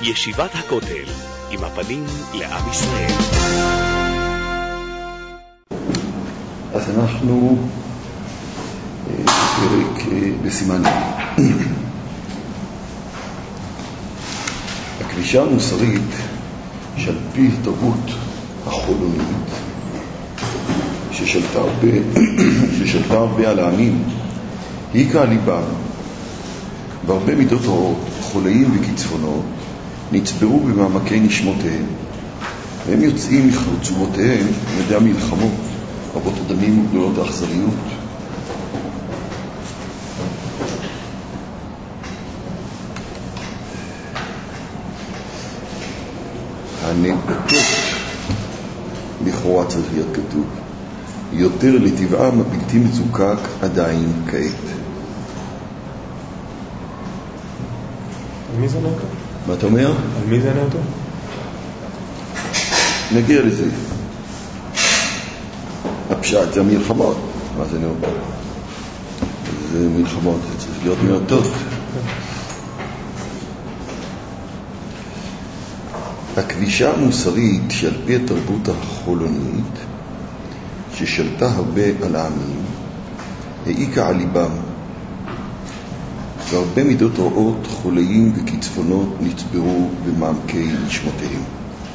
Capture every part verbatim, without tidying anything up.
ישיבת הכותל, עם הפנים לעם ישראל. אז אנחנו בפרק בסימן הקבישה המוסרית שעל פי תרבות החולונית ששלטה הרבה, ששלטה הרבה על העמים, היא כעליבם והרבה מידות רעות, חולאים וקצפונות נצברו במעמקי נשמותיהם, והם יוצאים מחרצובותיהם מידי המלחמות רבות הדמים וגדולות האכזריות. הנבטות לכאורה צריך להיות כתוב יותר לטבעם הבלתי מצוקק עדיין כעת. על מי זה נעתו? מה אתה אומר? על מי זה נעתו? נגיע לזה. הפשט זה המלחמות. מה זה נעתו? זה מלחמות, זה צריך להיות נעתות. הקבישה המוסרית שעל פי התרבות החולונית ששלטה הרבה על העמים העיקה על ליבם, והרבה מידות רעות, חולאים וקצפונות נצברו במעמקי נשמותיהם.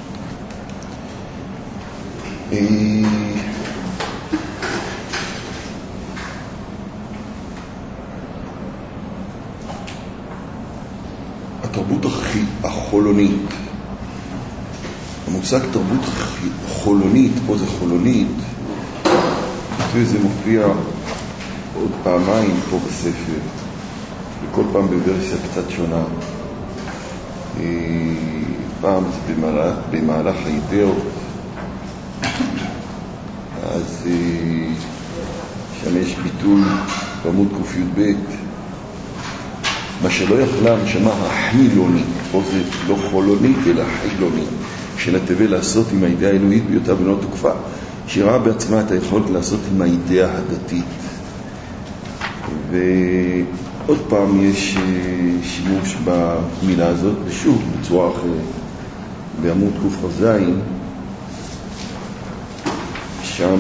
התרבות החולונית, המושג תרבות חולונית, פה זה חולונית, וזה מופיע עוד פעמיים פה בספר, וכל פעם בוורסיה קצת שונה. פעם זה במהלך, במהלך האידאות, אז שם יש ביטוי בעמוד ק"ב, מה שלא יכלה הנשמה החילונית, פה זה לא חולונית אלא חילונית, שנתווה לעשות עם האידאה האלוהית בהיותה בנות תוקפה, שהיא ראה בעצמה את היכולת לעשות עם האידאה הדתית. ועוד פעם יש שימוש במילה הזאת, ושוב בצורה אחרת, בעמוד ק"ז, שם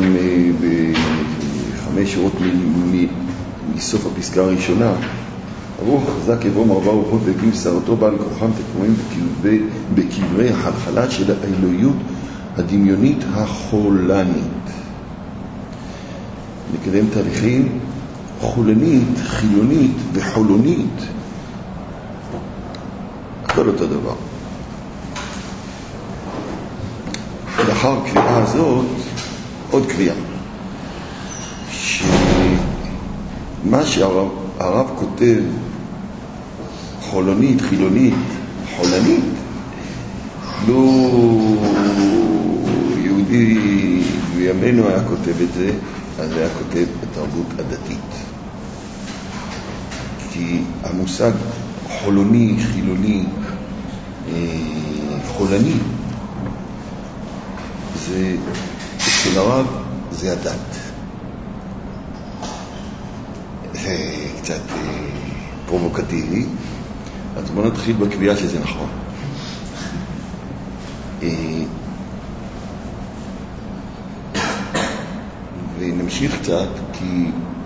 בחמש שורות מסוף הפסקה הראשונה, הרוח חזק יבום ארבע רוחות והקים שרתו בעל כוחם תקועים בקברי החלחלה של האלוהיות הדמיונית החולנית. נקדם תהליכים חולנית, חילונית וחולונית, הכל אותו דבר. לאחר קריאה הזאת עוד קריאה, שמה שהרב הרב כותב חולונית, חילונית, חולנית, לא יהודי בימינו היה כותב את זה, אז היה כותב בתרבות הדתית. כי המושג חולוני, חילוני, חולני, זה, אצל הרב זה הדת. זה קצת פרובוקטיבי, אז בואו נתחיל בקביעה שזה נכון. ונמשיך קצת, כי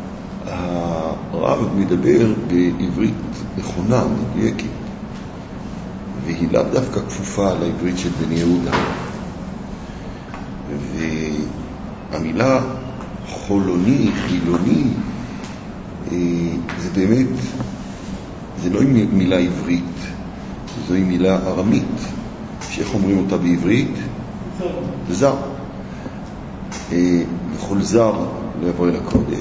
הרב מדבר בעברית נכונה, מדויקת, והיא לאו דווקא כפופה לעברית של בן יהודה. והמילה חולוני, חילוני, זה באמת, זה לא מילה עברית, זוהי מילה ארמית, שאיך אומרים אותה בעברית? זר. וכל זר לא יבוא אל הקודש.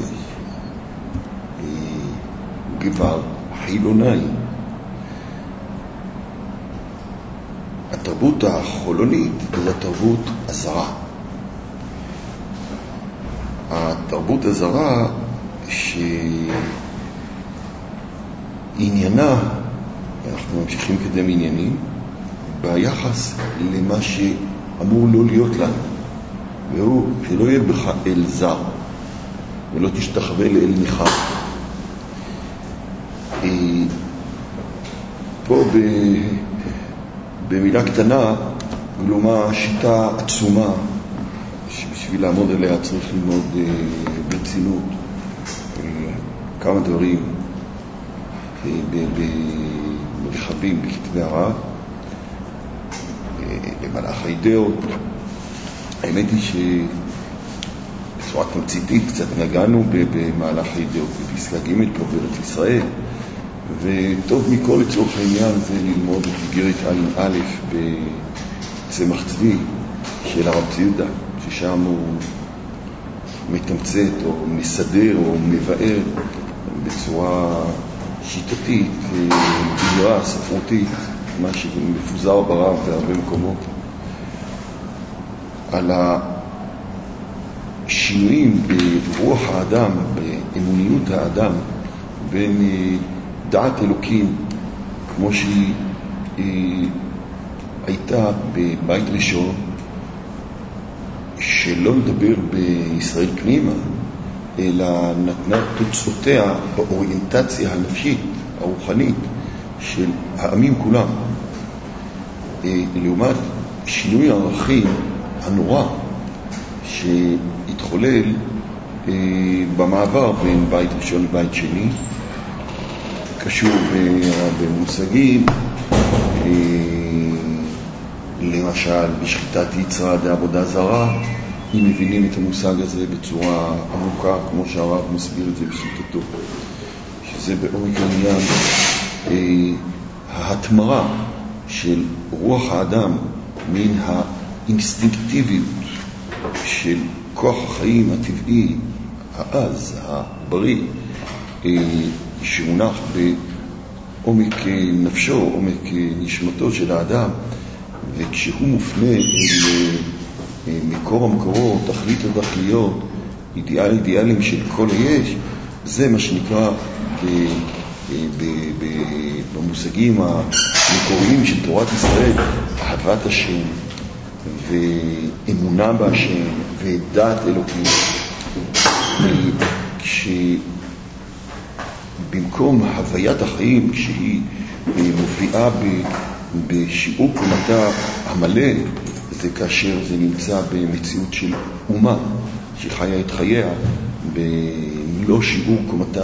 גבר חילוני. התרבות החולונית זה התרבות הזרה. התרבות הזרה שעניינה, אנחנו ממשיכים קדם עניינים, ביחס למה שאמור לא להיות לנו, והוא שלא יהיה בך אל זר ולא תשתחווה לאל ניחר. פה במילה קטנה, כלומר שיטה עצומה, שבשביל לעמוד עליה צריך ללמוד אה, ברצינות אה, כמה דברים אה, ברחבים בכתבי הרב, אה, למלאך האידאות. האמת היא שבצורה תמציתית קצת נגענו במהלך האידאות בפסקה ג' פה בארץ ישראל, וטוב מכל לצורך העניין זה ללמוד את איגרת א' בצמח צבי של הרב ציודה, ששם הוא מתמצת או מסדר או מבאר בצורה שיטתית, בהירה, ספרותית, מה שמפוזר ברב בהרבה מקומות, על השינויים ברוח האדם, באמוניות האדם, בין דעת אלוקים כמו שהיא הייתה בבית ראשון, שלא לדבר בישראל פנימה, אלא נתנה תוצאותיה באוריינטציה הנפשית, הרוחנית של העמים כולם, לעומת שינוי הערכים הנורא שהתחולל במעבר בין בית ראשון לבית שני, קשור במושגים, למשל בשחיטת יצרה בעבודה זרה, אם מבינים את המושג הזה בצורה עמוקה, כמו שהרב מסביר את זה בשיטתו, שזה בעומק העניין ההתמרה של רוח האדם מן האינסטינקטיביות של כוח החיים הטבעי, העז, הבריא, שמונח בעומק נפשו, עומק נשמתו של האדם, וכשהוא מופנה אל מקור המקורות, תכלית התכליות, אידיאל אידיאלים של כל היש, זה מה שנקרא ב, ב, ב, במושגים המקוריים של תורת ישראל, אהבת השם ואמונה בהשם ודעת אלוקים. כשבמקום הוויית החיים שהיא מופיעה בשיעור קומתה המלא, זה כאשר זה נמצא במציאות של אומה שחיה את חייה במלוא שיעור קומתה,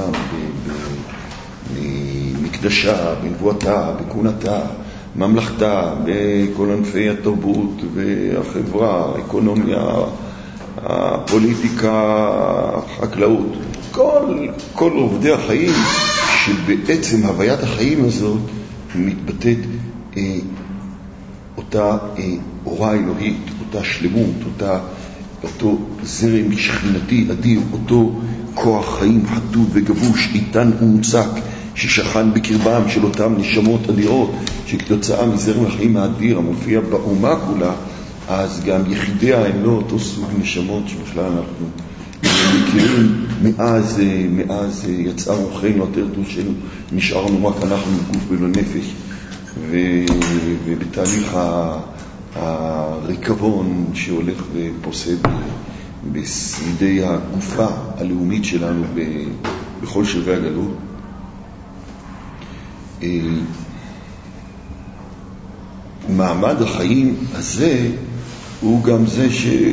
במקדשה, בנבואתה, בכהונתה, ממלכתה, בכל ענפי התרבות והחברה, האקונומיה, הפוליטיקה, החקלאות, כל, כל עובדי החיים, שבעצם הוויית החיים הזאת מתבטאת אה, אותה אה, אורה אלוהית, אותה שלמות, אותה, אותו זרם שכינתי אדיר, אותו כוח חיים חטוב וגבוש, איתן ומוצק, ששכן בקרבם של אותם נשמות אדירות, שכתוצאה מזרם החיים האדיר המופיע באומה כולה, אז גם יחידיה הם לא אותו סוג נשמות שבכלל אנחנו מכירים. מאז, מאז יצאה רוחנו, התרדו שלנו, נשארנו רק אנחנו גוף ולא נפש, ובתהליך הריקבון שהולך ופוסד בסבידי הגופה הלאומית שלנו בכל שלבי הגלות. מעמד החיים הזה הוא גם זה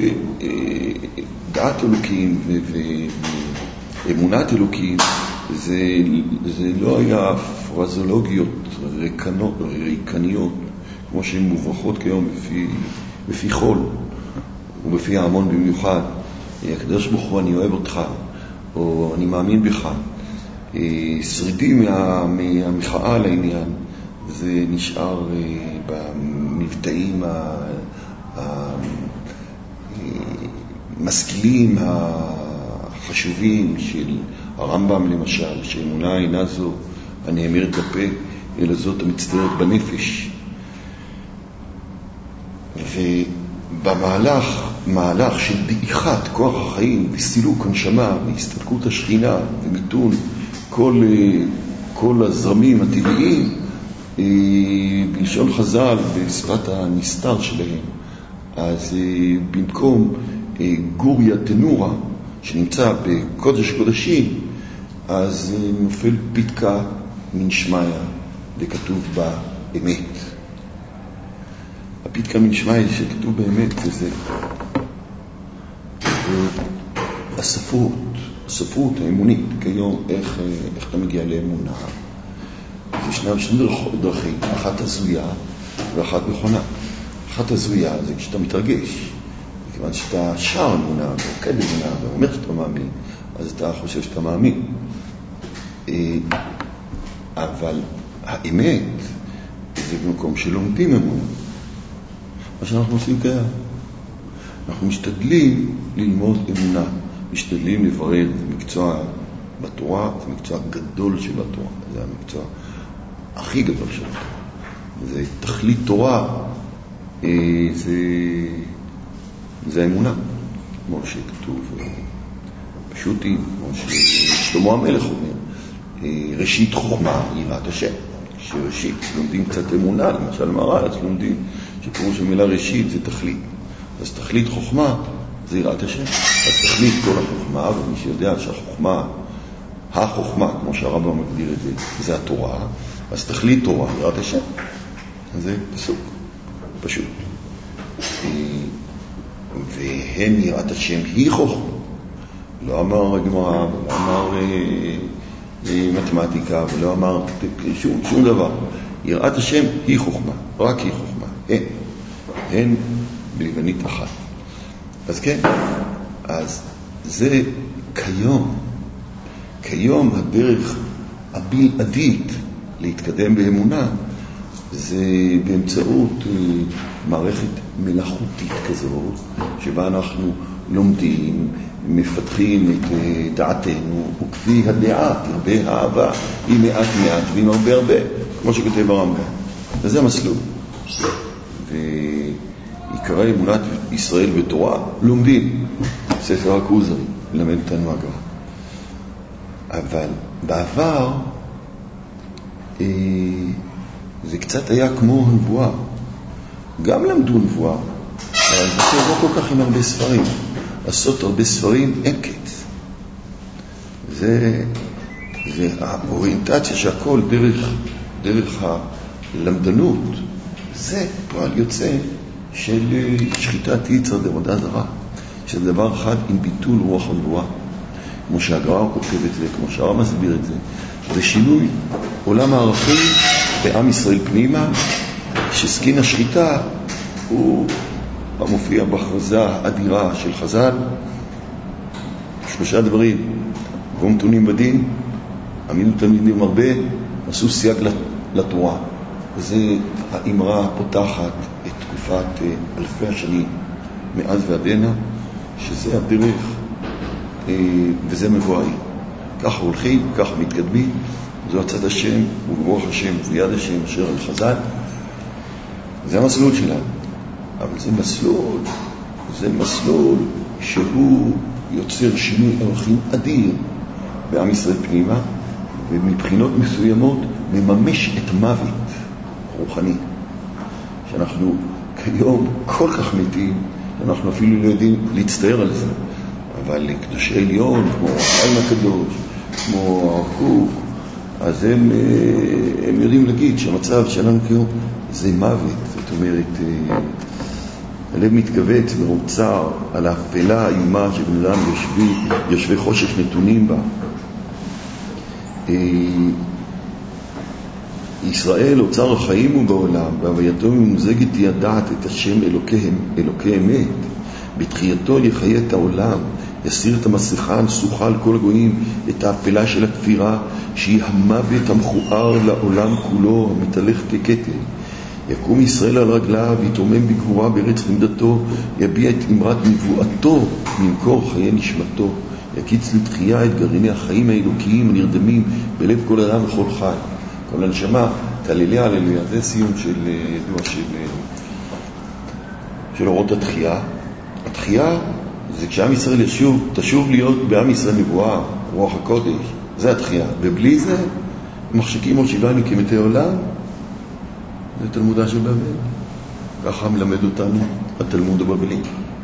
שדעת אלוקים ואמונת אלוקים זה, זה לא היה פרזולוגיות ריקנות, ריקניות כמו שהן מוברכות כיום בפי, בפי חול ובפי ההמון במיוחד. הקדוש ברוך הוא, אני אוהב אותך, או אני מאמין בך. שרידים מה, מהמחאה על העניין, זה נשאר במבטאים המשכילים החשובים של הרמב"ם למשל, שאמונה אינה זו הנאמרת בפה, אלא זאת המצטיירת בנפש. ובמהלך, מהלך של דעיכת כוח החיים וסילוק הנשמה והסתלקות השכינה ומיתון כל, כל הזרמים הטבעיים, בלשון חז"ל בשפת הנסתר שלהם, אז במקום גוריה תנורה שנמצא בקודש קודשים, אז נופל פתקה מן שמיה וכתוב בה אמת. הפיתקא מן שמיא שכתוב באמת זה הספרות, הספרות האמונית כיום, איך, איך אתה מגיע לאמונה. ישנם שני דרכים, אחת הזויה ואחת נכונה. אחת הזויה זה כשאתה מתרגש, מכיוון שאתה שר אמונה ורוקד אמונה ואומר שאתה מאמין, אז אתה חושב שאתה מאמין. אבל האמת זה במקום שלומדים אמונה. מה שאנחנו עושים ככה, אנחנו משתדלים ללמוד אמונה, משתדלים לברר, זה מקצוע בתורה, זה מקצוע גדול של התורה, זה המקצוע הכי גדול של התורה. זה תכלית תורה, זה, זה האמונה, כמו שכתוב, פשוטים, כמו ששלמה המלך אומר, ראשית חוכמה יראת השם. שראשית, לומדים קצת אמונה, למשל מראה, אז לומדים שכמו שמילה ראשית זה תכלית. אז תכלית חוכמה זה יראת השם. אז תכלית כל החוכמה, ומי שיודע שהחוכמה, החוכמה, כמו שהרמב"ם מגדיר את זה, זה התורה, אז תכלית תורה, יראת השם. אז זה פסוק, פשוט. והן יראת השם היא חוכמה. לא אמר הגמרא, לא אמר מתמטיקה, ולא אמר שום, שום דבר. יראת השם היא חוכמה, רק היא חוכמה. הן, הן בלבנית אחת. אז כן, אז זה כיום, כיום הדרך הבלעדית להתקדם באמונה, זה באמצעות מערכת מלאכותית כזאת, שבה אנחנו לומדים, מפתחים את דעתנו, וכפי הדעה, תרבה האהבה, היא מעט מעט ועם הרבה הרבה, כמו שכותב הרמב"ם. וזה המסלול. ועיקרי אמונת ישראל בתורה, לומדים. ספר הכוזרי, ללמד אותנו הגמרא. אבל בעבר, אה, זה קצת היה כמו הנבואה. גם למדו נבואה, אבל זה לא כל כך עם הרבה ספרים. לעשות הרבה ספרים אין קץ. זה, זה האוריינטציה שהכל דרך, דרך הלמדנות, זה פועל יוצא של שחיטת יצר דעבודה זרה, של דבר אחד עם ביטול רוח הנבואה. כמו שהגר"א כותב את זה, כמו שהר"ם מסביר את זה. זה שינוי עולם הערכים בעם ישראל פנימה, שסכין השחיטה הוא מופיע בהכרזה האדירה של חז"ל, שלושה דברים: גום תונים בדין, עמידו תלמידים הרבה, עשו סייג לתורה. וזו האמרה פותחת את תקופת אלפי השנים מאז ועד הנה, שזה הדרך וזה מבואי. ככה הולכים, ככה מתקדמים, זו הצד השם וברוח השם ויד השם אשר על חז"ל. זה המסלול שלנו. אבל זה מסלול, זה מסלול שהוא יוצר שינוי ערכים אדיר בעם ישראל פנימה, ומבחינות מסוימות מממש את מוות רוחני, שאנחנו כיום כל כך מתים, שאנחנו אפילו לא יודעים להצטער על זה. אבל קדושי עליון, כמו חיים הקדוש, כמו הרב קוק, אז הם, הם יודעים להגיד שהמצב שלנו כיום זה מוות. זאת אומרת, הלב מתכווץ מרוב צער על האפלה האיומה שבן אדם יושבי, יושבי חושך נתונים בה. ישראל אוצר החיים הוא בעולם, בהווייתו ממוזגת ידעת את השם אלוקיהם, אלוקי אמת. בתחייתו יחיה את העולם, יסיר את המסכה הנסוכה על כל הגויים, את האפלה של הכפירה, שהיא המוות המכוער לעולם כולו, המתהלך כקטל. יקום ישראל על רגליו, יתרומם בגבורה בארץ חמדתו, יביע את אמרת נבואתו, ממקור חיי נשמתו, יקיץ לתחייה את גרעיני החיים האלוקיים הנרדמים בלב כל אדם וכל חי. כל הנשמה, תלליה הללויה, זה סיום של ידוע של, של אורות התחייה. התחייה זה כשעם ישראל ישוב, תשוב להיות בעם ישראל נבואה, רוח הקודש, זה התחייה. ובלי זה, מחשיקים או שבענו כמתי עולם, זה תלמודה של בבל. ככה מלמד אותנו התלמוד הבבלי.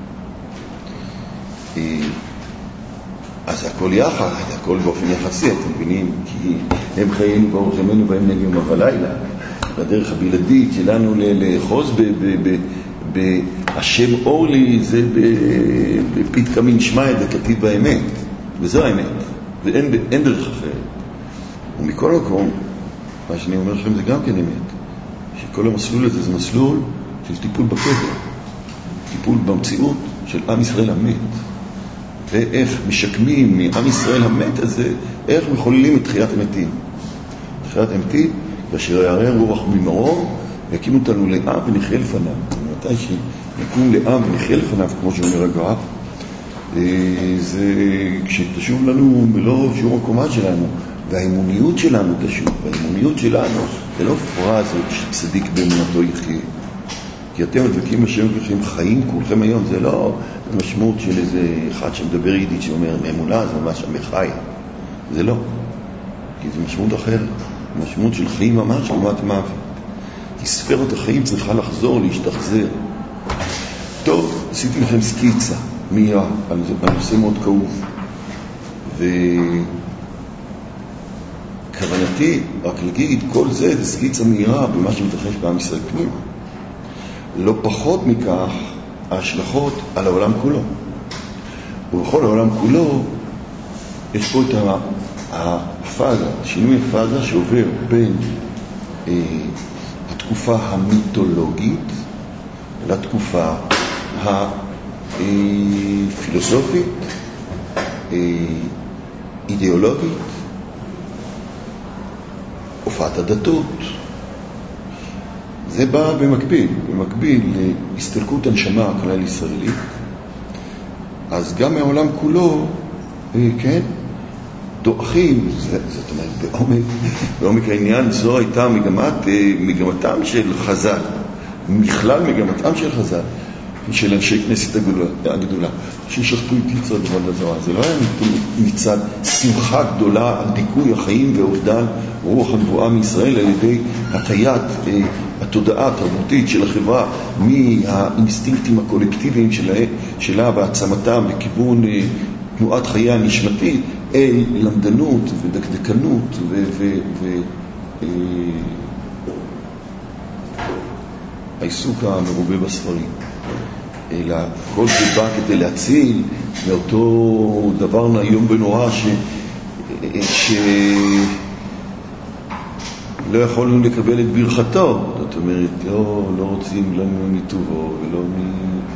אז הכל יחד, הכל באופן יחסי, אתם מבינים, כי הם חיינו באור זמנו בהם נגים ובלילה. והדרך הבלעדית שלנו לאחוז בהשם אורלי, זה בפית קמין שמע את דקתית באמת, וזו האמת, ואין דרך אחרת. ומכל מקום, מה שאני אומר לכם זה גם כן אמת, שכל המסלול הזה זה מסלול של טיפול בקדר, טיפול במציאות של עם ישראל המת, ואיך משקמים מעם ישראל המת הזה, איך מחוללים את תחיית המתים. תחיית המתים, כאשר יערער רוח ממרום, יקים אותנו לעם ונחיה לפניו. מתי שיקום לעם ונחיה לפניו, כמו שאומר הגר"א, זה כשתשוב לנו מלוא שיעור הקומה שלנו, והאמוניות שלנו תשוב, והאמוניות שלנו זה לא פרזה שצדיק באמונתו יחיה. כי אתם מדבקים בשם וכם חיים כולכם היום, זה לא המשמעות של איזה אחד שמדבר יידיש שאומר אמונה זה ממש המחי, זה לא, כי זה משמעות אחרת, משמעות של חיים ממש לעומת מוות. כי ספרת החיים צריכה לחזור, להשתחזר. טוב, עשיתי לכם סקיצה מהירה, על נושא מאוד כאוב, וכוונתי רק להגיד כל זה זה סקיצה מהירה במה שמתרחש בעם ישראל פנימה. לא פחות מכך ההשלכות על העולם כולו, ובכל העולם כולו יש פה את הפאזה, שינוי הפאזה שעובר בין אה, התקופה המיתולוגית לתקופה הפילוסופית, אה, אידיאולוגית, הופעת הדתות. זה בא במקביל, במקביל להסתלקות הנשמה הכלל ישראלית. אז גם מהעולם כולו, כן, דואחים, זאת אומרת, בעומק, בעומק העניין זו הייתה מגמת, מגמתם של חז"ל, מכלל מגמתם של חז"ל, של אנשי כנסת הגדולה, ששחטו את יצר דבר לזרוע. זה לא היה מצד שמחה גדולה על דיכוי החיים ואובדן רוח הנבואה מישראל על ידי הטיית התודעה התרבותית של החברה מהאינסטינקטים הקולקטיביים שלה, שלה והעצמתם לכיוון תנועת חיי הנשמתית אל למדנות ודקדקנות ו... ו, ו העיסוק המרובה בספרים. אלא כל זה בא כדי להציל מאותו דבר נאיום ונורא ש... ש... לא יכולנו לקבל את ברכתו. זאת אומרת, לא, לא רוצים לנו מטובו ולא מ...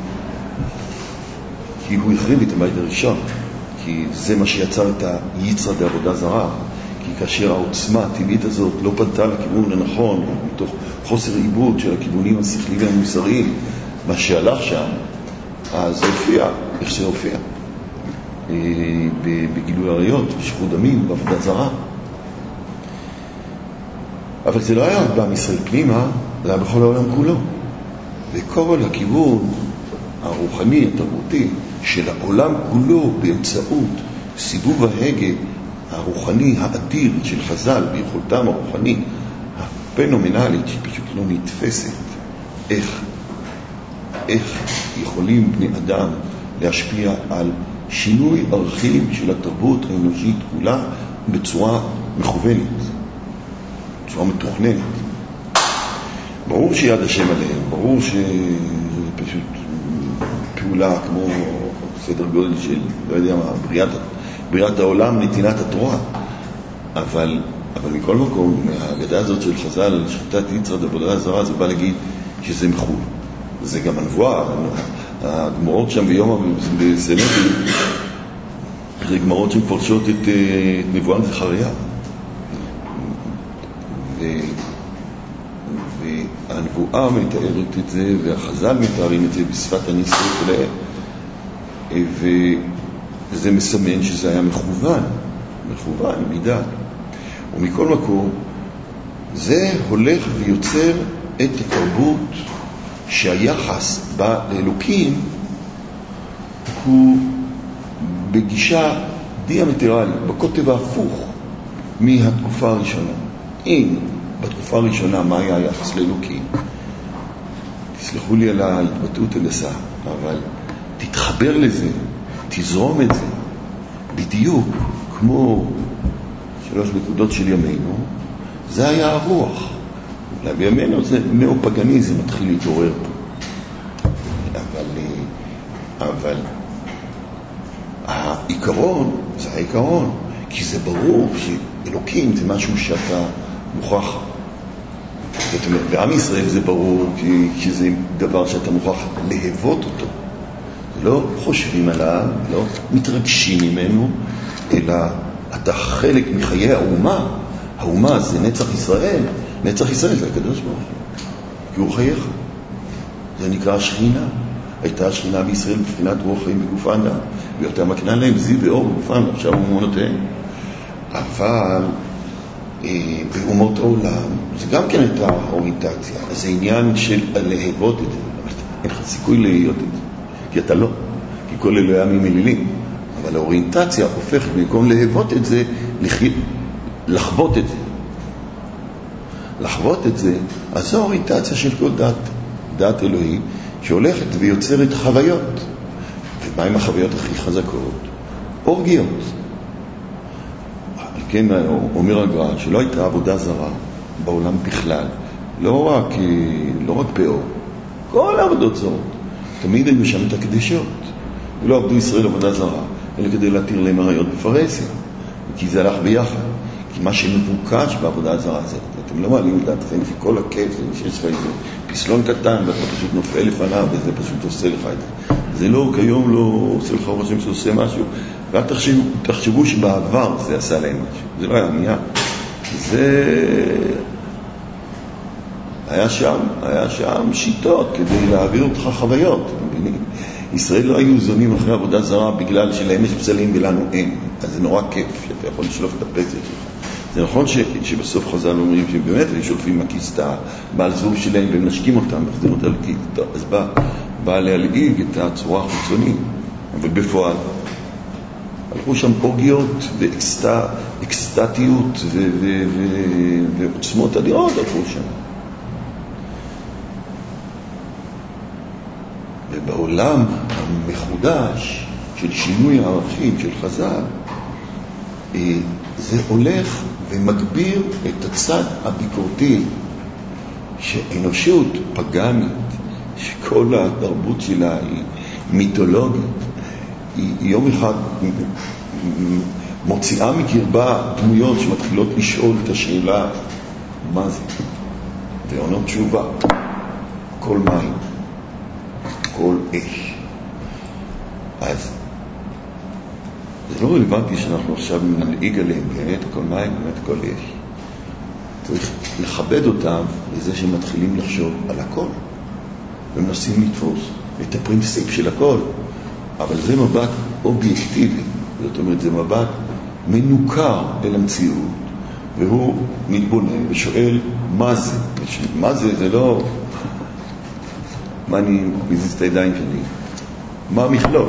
כי הוא החריב את הבית הראשון, כי זה מה שיצר את היצרה בעבודה זרה. כי כאשר העוצמה הטבעית הזאת לא פנתה לכיוון הנכון, מתוך חוסר עיבוד של הכיוונים השכליים והמוסריים, מה שהלך שם, אז זה הופיע, איך זה הופיע? בגילוי עריות, בשפיכות דמים, בעבודה זרה. אבל זה לא היה רק בעם ישראל פנימה, זה היה בכל העולם כולו. וכל הכיוון הרוחני, התרבותי, של העולם כולו באמצעות סיבוב ההגה הרוחני האדיר של חז"ל ביכולתם הרוחנית הפנומנלית שפשוט לא נתפסת, איך איך יכולים בני אדם להשפיע על שינוי ערכים של התרבות האנושית כולה בצורה מכוונת, בצורה מתוכננת. ברור שיד השם עליהם, ברור שפשוט פעולה כמו סדר גודל של, לא יודע מה, בריאת, בריאת העולם, נתינת התורה. אבל, אבל מכל מקום, ההגדה הזאת של חז"ל על שחיטת יצר בעבודה זרה, זה בא להגיד שזה מחול. זה גם הנבואה, הגמרות שם ביום בסנהדרין, זה גמרות שמפרשות את, את נבואת זכריה. ו, והנבואה מתארת את זה, והחז"ל מתארים את זה בשפת הניסוי שלהם. וזה מסמן שזה היה מכוון, מכוון, מידה. ומכל מקום, זה הולך ויוצר את התרבות שהיחס בה לאלוקים הוא בגישה דיאמטרלית, בקוטב ההפוך מהתקופה הראשונה. אם בתקופה הראשונה מה היה היחס לאלוקים, תסלחו לי על ההתבטאות הגסה, אבל תתחבר לזה, תזרום את זה, בדיוק כמו שלוש נקודות של ימינו, זה היה הרוח. אולי בימינו זה נאו-פגניזם מתחיל להתעורר פה. אבל, אבל העיקרון זה העיקרון, כי זה ברור שאלוקים זה משהו שאתה מוכרח. זאת אומרת, בעם ישראל זה ברור כי, כי זה דבר שאתה מוכרח להבות אותו. לא חושבים עליו, לא מתרגשים ממנו, אלא אתה חלק מחיי האומה. האומה זה נצח ישראל. נצח ישראל זה הקדוש ברוך הוא. כי הוא חייך. זה נקרא השכינה. הייתה השכינה בישראל בבחינת רוח חיים בגופן, ויותר מקנה להם זיו ואור בגופן, עכשיו אומונותיהם. אבל אה, באומות העולם זה גם כן הייתה אוריינטציה. זה עניין של להבות את זה. אין לך סיכוי להיות את זה. כי אתה לא. כי כל אלוהי עמים אלילים. אבל האוריינטציה הופכת במקום להבות את זה, לחוות את זה. לחוות את זה, אז זו האוריינטציה של כל דת. דת אלוהי שהולכת ויוצרת חוויות. ומה עם החוויות הכי חזקות? אורגיות. כן, אומר הגר"א שלא הייתה עבודה זרה בעולם בכלל. לא רק, לא רק באור. כל העבודות זרות. תמיד היו שם את הקדשות. ולא עבדו ישראל עבודה זרה, אלא כדי להתיר להם עריות בפרהסיה. כי זה הלך ביחד. כי מה שמבוקש בעבודה הזרה הזאת, אתם לא מעלים את דעתכם, כי כל הכיף זה שיש לך איזה פסלון קטן, ואתה פשוט נופל לפניו, וזה פשוט עושה לך את זה. זה לא, כיום לא עושה לך רושם שעושה משהו, ואל תחשבו, תחשבו שבעבר זה עשה להם משהו. זה לא היה מיד. זה היה שם, היה שם שיטות כדי להעביר אותך חוויות. ישראל לא היו זונים אחרי עבודה זרה בגלל שלהם יש פסלים ולנו אין. אז זה נורא כיף שאתה יכול לשלוף את הפסל שלך. זה נכון ש, שבסוף חז"ל אומרים שבאמת הם שולפים מהכיסתה בעל זוב שלהם והם נשקים אותם, מחזירים אותה לכיסתה. אז בא, בא להלעיג את הצורה החיצונית, אבל בפועל הלכו שם אורגיות ואקסטטיות ו- ו- ו- ועוצמות אדירות הלכו שם. ובעולם המחודש של שינוי הערכים של חז"ל, זה הולך ומגביר את הצד הביקורתי, שאנושות פגנית, שכל התרבות שלה היא מיתולוגית, היא יום אחד מוציאה מקרבה דמויות שמתחילות לשאול את השאלה מה זה, ועונות תשובה, כל מים, כל אש. אז זה לא רלוונטי שאנחנו עכשיו נלעיג עליהם, באמת כל מים, באמת כל אש. צריך לכבד אותם לזה שהם מתחילים לחשוב על הכל, ומנסים לתפוס את הפרינציפ של הכל. אבל זה מבט אובייקטיבי, זאת אומרת, זה מבט מנוכר אל המציאות, והוא מתבונן ושואל מה זה. מה זה? זה לא מה אני מזיז את הידיים שלי, מה המכלול?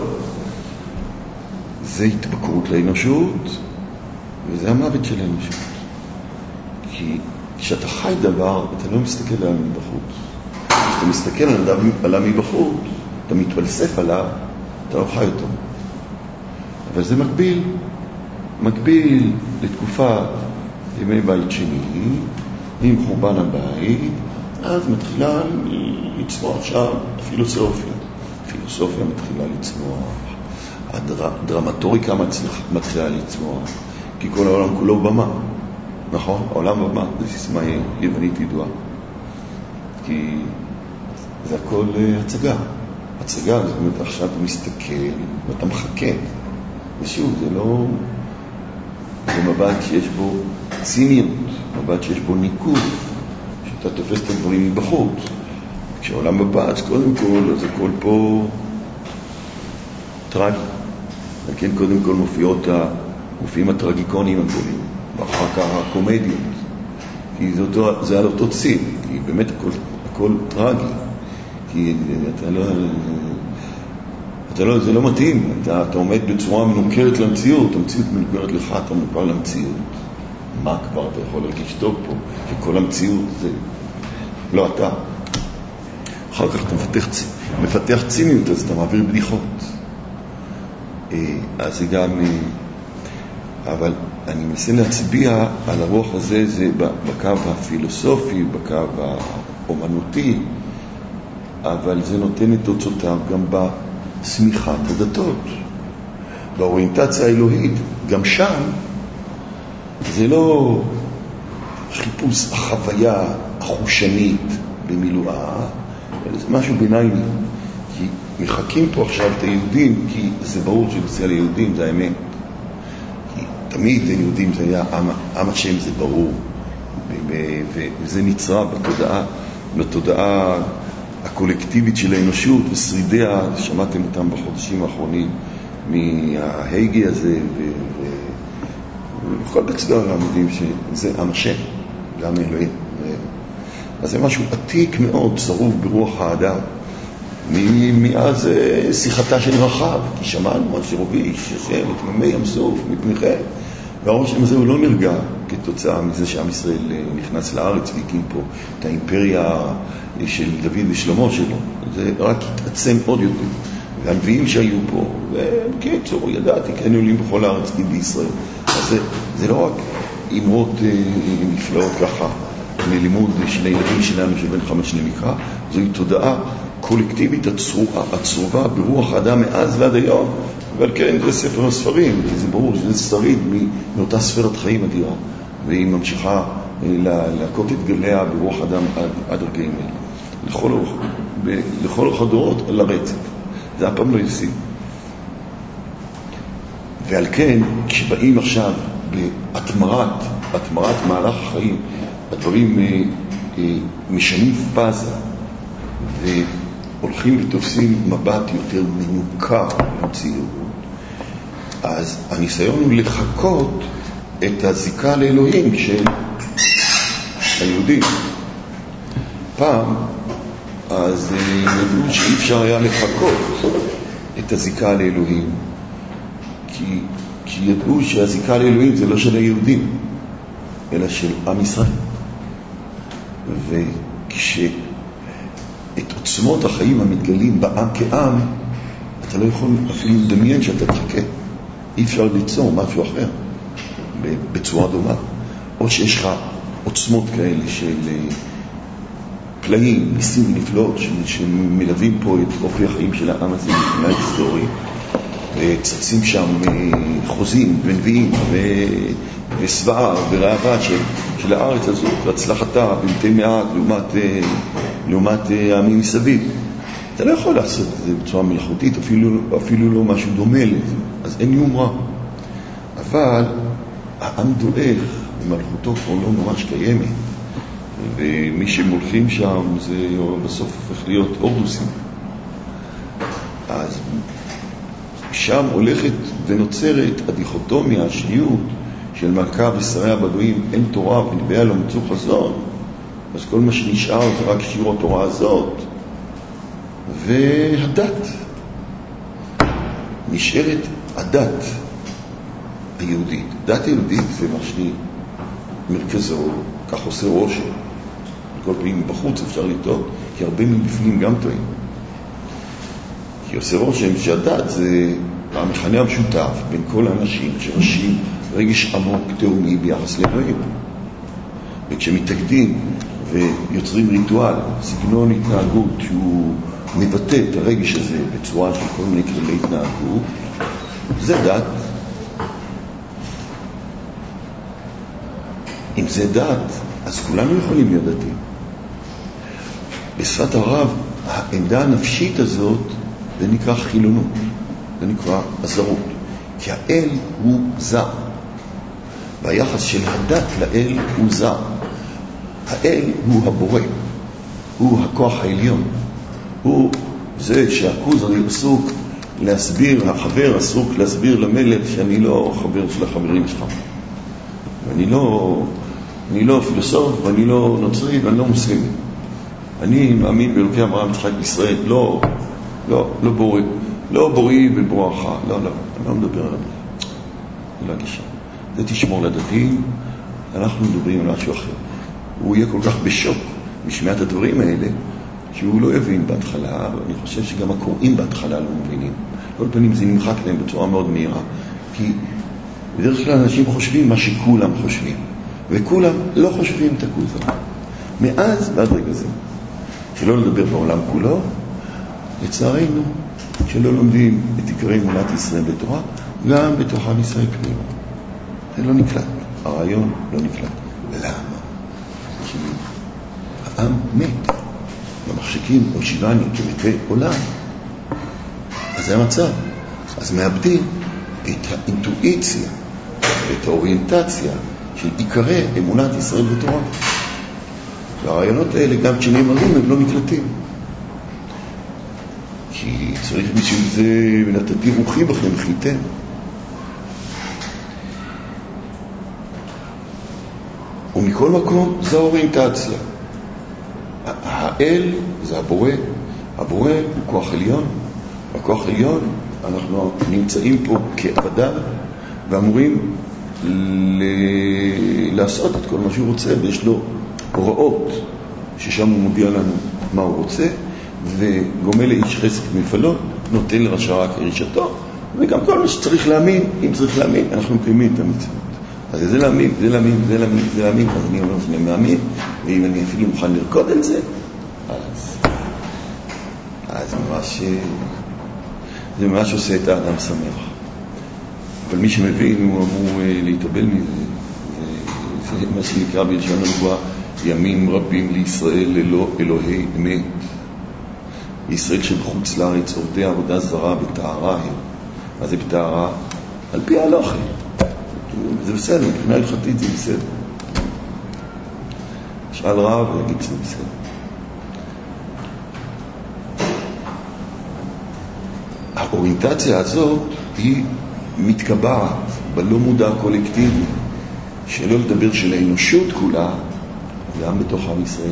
זה התבקרות לאנושות, וזה המוות של האנושות. כי כשאתה חי דבר, אתה לא מסתכל עליו מבחוץ. כשאתה מסתכל עליו מבחוץ, אתה מתפלסף עליו, אתה לא חי אותו. אבל זה מקביל, מקביל לתקופה ימי בית שני, עם חורבן הבית, אז מתחילה לצמוח שם הפילוסופיה. הפילוסופיה מתחילה לצמוח, הדרמטוריקה מתחילה לצמוח, כי כל העולם כולו במה. נכון? העולם במה, זה סיסמה יוונית ידועה. כי זה הכל הצגה. הצגה, זאת אומרת, עכשיו אתה מסתכל ואתה מחכה. ושוב, זה לא... זה מבט שיש בו ציניות, מבט שיש בו ניקוד, שאתה תופס את הדברים מבחוץ. כשהעולם מבט, קודם כל, אז הכל פה טרגי. וכן, קודם כל מופיעות, מופיעים הטרגיקונים הגדולים, ואחר כך הקומדיות. כי זה, אותו, זה על אותו ציר, כי באמת הכל, הכל טרגי. כי אתה לא... אתה לא, זה לא מתאים, אתה, אתה עומד בצורה מנוכרת למציאות, המציאות מנוכרת לך, אתה מנוכר למציאות. מה כבר אתה יכול להרגיש טוב פה, שכל המציאות זה לא אתה. אחר כך אתה מפתח, מפתח ציניות, אז אתה מעביר בדיחות. אז זה גם, אבל אני מנסה להצביע על הרוח הזה, זה בקו הפילוסופי, בקו האומנותי, אבל זה נותן את תוצאותיו גם בסמיכת הדתות, באוריינטציה האלוהית. גם שם זה לא חיפוש החוויה החושנית במילואה, אלא זה משהו ביניים. כי מחכים פה עכשיו את היהודים, כי זה ברור שבצל היהודים זה האמת. כי תמיד היהודים זה היה עם, עם השם, זה ברור. וזה נצרה בתודעה, בתודעה הקולקטיבית של האנושות ושרידיה. שמעתם אותם בחודשים האחרונים מההיגי הזה, ובכל בצדו גם יודעים שזה עם השם, גם אלוהים. אז זה משהו עתיק מאוד, צרוב ברוח האדם. מאז שיחתה של רחב, כי שמענו על שרוביש, השם, את מימי ים סוף, מפניכם. והרושם הזה הוא לא נרגע כתוצאה מזה שעם ישראל נכנס לארץ והקים פה את האימפריה של דוד ושלמה שלו. זה רק התעצם עוד יותר. והנביאים שהיו פה, ובקיצור, ידעתי, כי היינו עולים בכל הארץ, כי בישראל. אז זה, זה לא רק אמרות נפלאות ככה, מלימוד של הילדים שלנו שבין חמש למקרא, זוהי תודעה קולקטיבית הצרובה, הצרובה ברוח האדם מאז ועד היום. אבל כן, זה ספר הספרים, כי זה ברור שזה שריד מאותה ספרת חיים אדירה, והיא ממשיכה להכות את גליה ברוח אדם עד, עד רגעים אלה. לכל אורך, ב, לכל אורך הדורות על הרצף. זה אף פעם לא ישים. ועל כן, כשבאים עכשיו בהתמרת, התמרת מהלך החיים, הדברים אה, אה, משנים פאזה, והולכים ותופסים מבט יותר מנוכר למציאות, אז הניסיון הוא לחכות את הזיקה לאלוהים של היהודים. פעם, אז ידעו שאי אפשר היה לחכות את הזיקה לאלוהים, כי, כי ידעו שהזיקה לאלוהים זה לא של היהודים, אלא של עם ישראל. וכשאת עוצמות החיים המתגלים בעם כעם, אתה לא יכול אפילו לדמיין שאתה תחכה. אי אפשר ליצור משהו אחר בצורה דומה. או שיש לך עוצמות כאלה של פלאים, ניסים ונפלאות שמלווים פה את אופי החיים של העם הזה מבחינה היסטורית, וצצים שם חוזים ונביאים וסבעה ורעבה של, של הארץ הזאת והצלחתה במתי מעט לעומת, לעומת העמים מסביב. אתה לא יכול לעשות את זה בצורה מלאכותית, אפילו, אפילו לא משהו דומה לזה, אז אין יומרה. אבל העם דואך ומלכותו כבר לא ממש קיימת, ומי שמולכים שם זה בסוף הופך להיות אורדוסים. אז שם הולכת ונוצרת הדיכוטומיה, השניות של מלכה ושרי הבדואים, אין תורה ונביאה לא מצאו חזון. אז כל מה שנשאר זה רק שיר התורה הזאת והדת. נשארת הדת היהודית. דת היהודית זה מה שאני מרכזו, כך עושה רושם. כל פעמים בחוץ אפשר לטעות, כי הרבה מבפנים גם טועים. כי עושה רושם שהדת זה המכנה המשותף בין כל האנשים שראשים רגש עמוק תאומי ביחס לאלוהים. וכשמתאגדים ויוצרים ריטואל, סגנון התנהגות שהוא מבטא את הרגש הזה בצורה של כל מיני כללי התנהגות, זה דת. אם זה דת, אז כולנו יכולים להיות דתיים. בשפת הרב, העמדה הנפשית הזאת, זה נקרא חילונות, זה נקרא עזרות. כי האל הוא זר. והיחס של הדת לאל הוא זר. האל הוא הבורא. הוא הכוח העליון. הוא זה שהכוז הרי עסוק להסביר, החבר עסוק להסביר למלך שאני לא חבר של החברים שלך. ואני לא, אני לא פילוסוף, ואני לא נוצרי, ואני לא מוסלמי. אני מאמין באלוקי אברהם יצחק ישראל, לא, לא, לא בורא, לא בוראי ובורך, לא, לא, אני לא מדבר על זה. זה לא גישה. זה תשמור לדתיים, אנחנו מדברים על משהו אחר. הוא יהיה כל כך בשוק משמיעת הדברים האלה, שהוא לא יבין בהתחלה, אבל אני חושב שגם הקוראים בהתחלה לא מבינים. כל פנים זה נמחק להם בצורה מאוד מהירה, כי בדרך כלל אנשים חושבים מה שכולם חושבים, וכולם לא חושבים את הכוזר. מאז ועד רגע זה, שלא לדבר בעולם כולו, לצערנו, שלא לומדים את עיקרי אמונת ישראל בתורה, גם בתוך עם ישראל פנימה. זה לא נקלט, הרעיון לא נקלט. למה? כי העם מת, ומחשיקים או שיבני כמתי עולם. אז זה המצב. אז מאבדים את האינטואיציה ואת האוריינטציה של עיקרי אמונת ישראל בתורה. והרעיונות האלה גם כשנאמרים הם לא נקלטים. כי צריך בשביל זה ונתתי רוחי בכם חייתם. ומכל מקום זו האוריינטציה. האל זה הבורא, הבורא הוא כוח עליון. בכוח עליון אנחנו נמצאים פה כעבדה ואמורים ל- לעשות את כל מה שהוא רוצה, ויש לו הוראות ששם הוא מודיע לנו מה הוא רוצה, וגומל לאיש חסד מפעלו, נותן לרשע רק ירישתו, וגם כל מה שצריך להאמין, אם צריך להאמין, אנחנו מקיימים את המצוות. אז זה להאמין, זה להאמין, זה להאמין, זה להאמין, אז אני אומר שאני מאמין, ואם אני אפילו מוכן לרקוד על זה, אז, אז ממש, זה ממש עושה את האדם שמח. אבל מי שמבין הוא אמור להתאבל מזה, זה מה שנקרא בלשון הנבואה, ימים רבים לישראל ללא אלוהי אמת. ישראל שבחוץ לארץ עובדי עבודה זרה בטהרה הם. מה זה בטהרה? על פי ההלכה. זה בסדר, מבחינה הלכתית זה בסדר. שאל רב ויגיד שזה בסדר. האוריינטציה הזאת היא מתקבעת בלא מודע קולקטיבי, שלא לדבר של האנושות כולה, גם בתוך עם ישראל.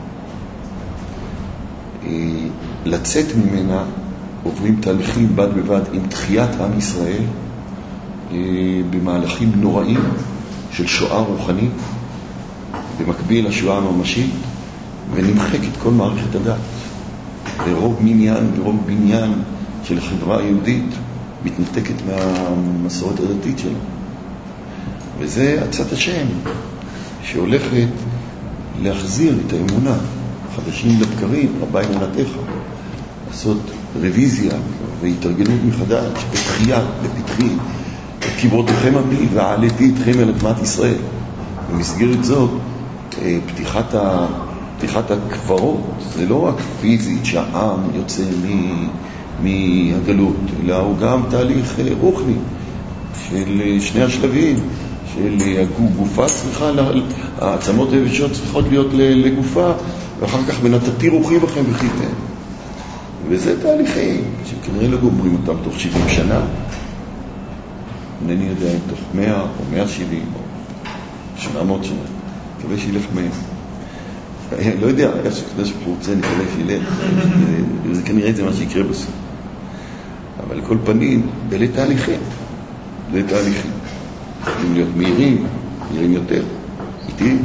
לצאת ממנה עוברים תהליכים בד בבד עם תחיית עם ישראל במהלכים נוראים של שואה רוחנית במקביל לשואה הממשית, ונמחקת כל מערכת הדת, ורוב מניין ורוב בניין של החברה היהודית מתנתקת מהמסורת הדתית שלה. וזה הצד השם שהולכת להחזיר את האמונה, חדשים לבקרים, רבה אמונתך, לעשות רוויזיה והתארגנות מחדש, בתחייה, בפתחי, את קברותיכם עמי ועליתי אתכם אל אדמת ישראל. במסגרת זאת, פתיחת, ה, פתיחת הקברות, זה לא רק פיזית שהעם יוצא מ, מהגלות, אלא הוא גם תהליך רוחני של שני השלבים, של הגופה צריכה, העצמות היבשות צריכות להיות לגופה, ואחר כך ונתתי רוחי בכם וחייתם. וזה תהליכים שכנראה לא גומרים אותם תוך שבעים שנה. אינני יודע אם תוך מאה או מאה שבעים או שמונה מאות שנה. מקווה שילך מאה. לא יודע, היה שקדש הוא רוצה, נקווה שילך. זה כנראה זה מה שיקרה בסוף. אבל כל פנים, אלה תהליכים. זה תהליכים. צריכים להיות מהירים, מהירים יותר, איטיים.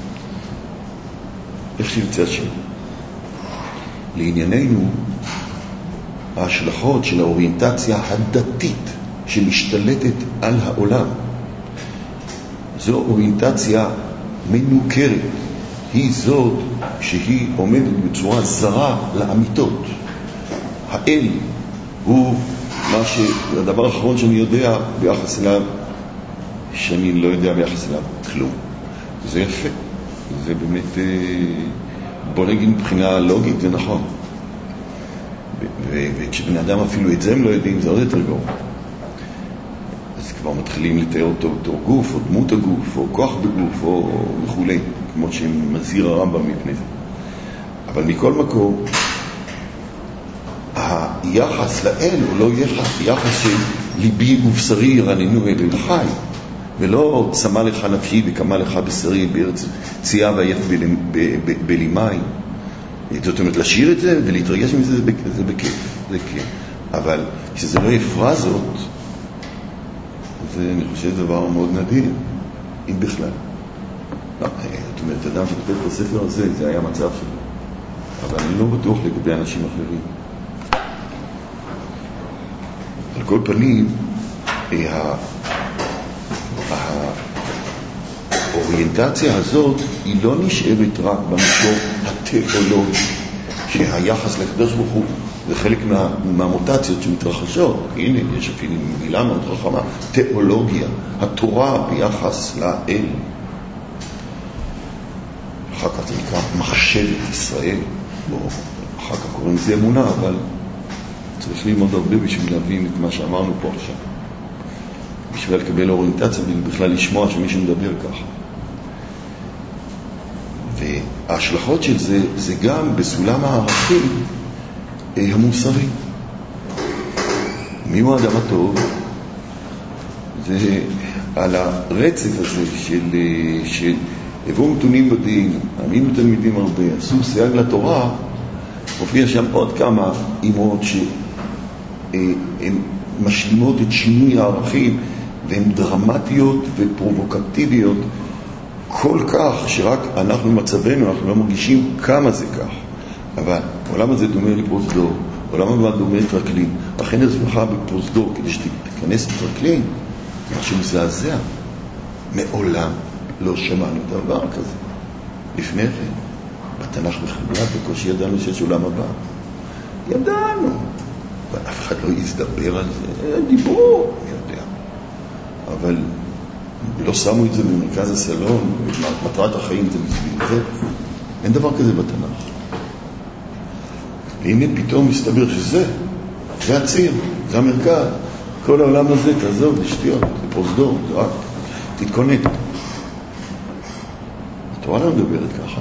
איך שירצה השם. לענייננו, ההשלכות של האוריינטציה הדתית שמשתלטת על העולם, זו אוריינטציה מנוכרת. היא זאת שהיא עומדת בצורה זרה לאמיתות. האל הוא מה ש... הדבר האחרון שאני יודע ביחס אליו, שאני לא יודע ביחס אליו כלום. זה יפה. זה באמת, בוא נגיד מבחינה לוגית, זה נכון. וכשבני אדם אפילו את זה הם לא יודעים, זה עוד יותר גרוע. אז כבר מתחילים לתאר אותו בתור גוף, או דמות הגוף, או כוח בגוף, או וכו', כמו שמזהיר הרמב"ם מפני זה. אבל מכל מקום, היחס לאל הוא לא יחס, יחס של ליבי ובשרי רננו אל חי, ולא צמא לך נפשי וקמה לך בשרי בארץ צייה ועייף בלימי. זאת אומרת, לשיר את זה ולהתרגש מזה, זה בכיף, זה כיף. אבל כשזה לא יפרע זאת, זה, אני חושב, דבר מאוד נדיר, אם בכלל. לא, זאת אומרת, אדם שכתב את הספר הזה, זה היה מצב שלו. אבל אני לא בטוח לגבי אנשים אחרים. על כל פנים, האוריינטציה הזאת היא לא נשארת רק במישור התיאולוגי, שהיחס לקדוש ברוך הוא זה חלק מה, מהמוטציות שמתרחשות. הנה, יש אפילו מילה מאוד חכמה, תיאולוגיה, התורה ביחס לאל. אחר כך זה נקרא מחשבת ישראל, בוא, אחר כך קוראים לזה אמונה, אבל צריך ללמוד הרבה בשביל להבין את מה שאמרנו פה עכשיו. בשביל לקבל אוריינטציה ובכלל לשמוע שמישהו מדבר ככה. וההשלכות של זה, זה גם בסולם הערכים המוסרי. מי הוא האדם הטוב? זה על הרצף הזה של, של הבאו נתונים בדין, עמינו תלמידים הרבה, עשו סייג לתורה, מופיע שם עוד כמה אימות שהן משלימות את שינוי הערכים, והן דרמטיות ופרובוקטיביות כל כך שרק אנחנו מצבנו, אנחנו לא מרגישים כמה זה כך. אבל העולם הזה דומה לפרוזדור, העולם הזה דומה לטרקלין. לכן הזבחה בפרוזדור, כדי שתיכנס לטרקלין, זה משהו מזעזע. מעולם לא שמענו דבר כזה. לפני כן, בתנ"ך וחברה, בקושי ידענו שיש עולם הבא. ידענו. ואף אחד לא יזדבר על זה. דיברו, יודע. אבל לא שמו את זה במרכז הסלון, מטרת החיים זה מסביב זה. אין דבר כזה בתנ"ך. והנה פתאום מסתבר שזה, זה הציר, זה המרכז. כל העולם הזה, תעזוב, זה שטויות, זה פרוזדור, זה רק, תתכונן. התורה לא מדברת ככה.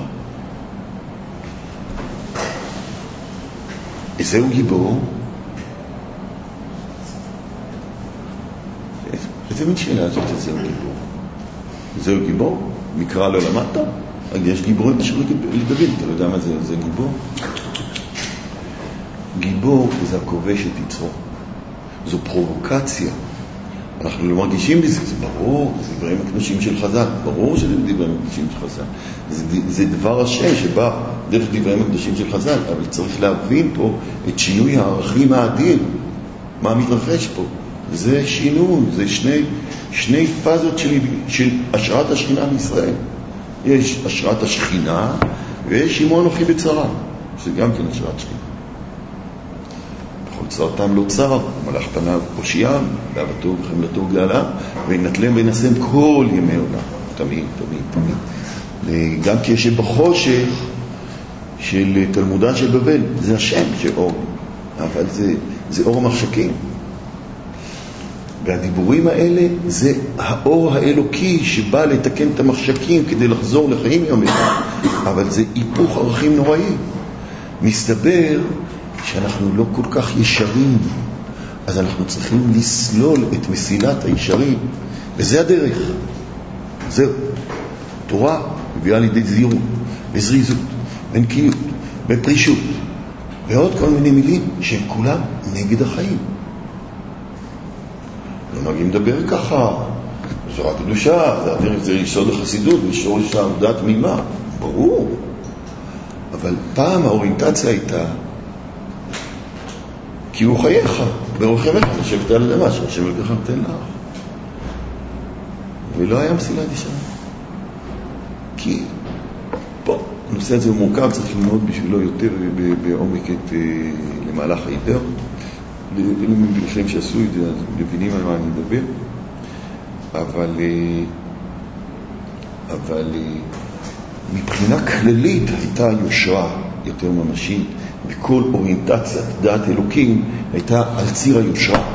זהו גיבור. איזה מין שאלה הזאת, זהו גיבור? זהו גיבור? מקרא לא למדת? יש גיבורים בשביל לדבר, אתה לא יודע מה זה, זה גיבור? גיבור זה הכובש את יצרו. זו פרובוקציה. אנחנו לא מרגישים בזה, זה ברור, זה דברים הקדושים של חז"ל, ברור שזה דברים הקדושים של חז"ל. זה, זה דבר השם שבא דרך דברים הקדושים של חז"ל, אבל צריך להבין פה את שינוי הערכים האדיר. מה מתרחש פה? זה שינוי, זה שני, שני פאזות של, של השראת השכינה בישראל. יש השראת השכינה ויש עמו אנוכי בצרה, זה גם כן השראת שכינה. בכל צרתם לא צר, מלאך פניו הושיעם, באהבתו וחמלתו גאלה, וינטלם וינסם כל ימי עולם, תמיד, תמיד, תמיד. גם כי יש בחושך של תלמודה של בבל, זה השם של אור, אבל זה, זה אור המחשכים. והדיבורים האלה זה האור האלוקי שבא לתקן את המחשכים כדי לחזור לחיים יום אחד, אבל זה היפוך ערכים נוראי. מסתבר שאנחנו לא כל כך ישרים, אז אנחנו צריכים לסלול את מסילת הישרים, וזה הדרך. זהו. תורה מביאה לידי זהירות, וזריזות, ונקיות, ופרישות, ועוד כל מיני מילים שהם כולם נגד החיים. לא נוהגים לדבר ככה, זו רק קדושה, זה הדרך, זה יסוד החסידות, ושורש העבודה תמימה, ברור. אבל פעם האוריינטציה הייתה, כי הוא חייך, ברוחמך, נשבת על אדמה, שהשם לקח נתן לך. ולא היה מסילת ישרים. כי פה, הנושא הזה הוא מורכב, צריך ללמוד בשבילו יותר בעומק את למהלך הידר. אלה מבלחים שעשו את זה, אז מבינים על מה אני מדבר. אבל, אבל מבחינה כללית הייתה יושרה יותר ממשית, וכל אוריינטציית דעת אלוקים הייתה על ציר היושרה.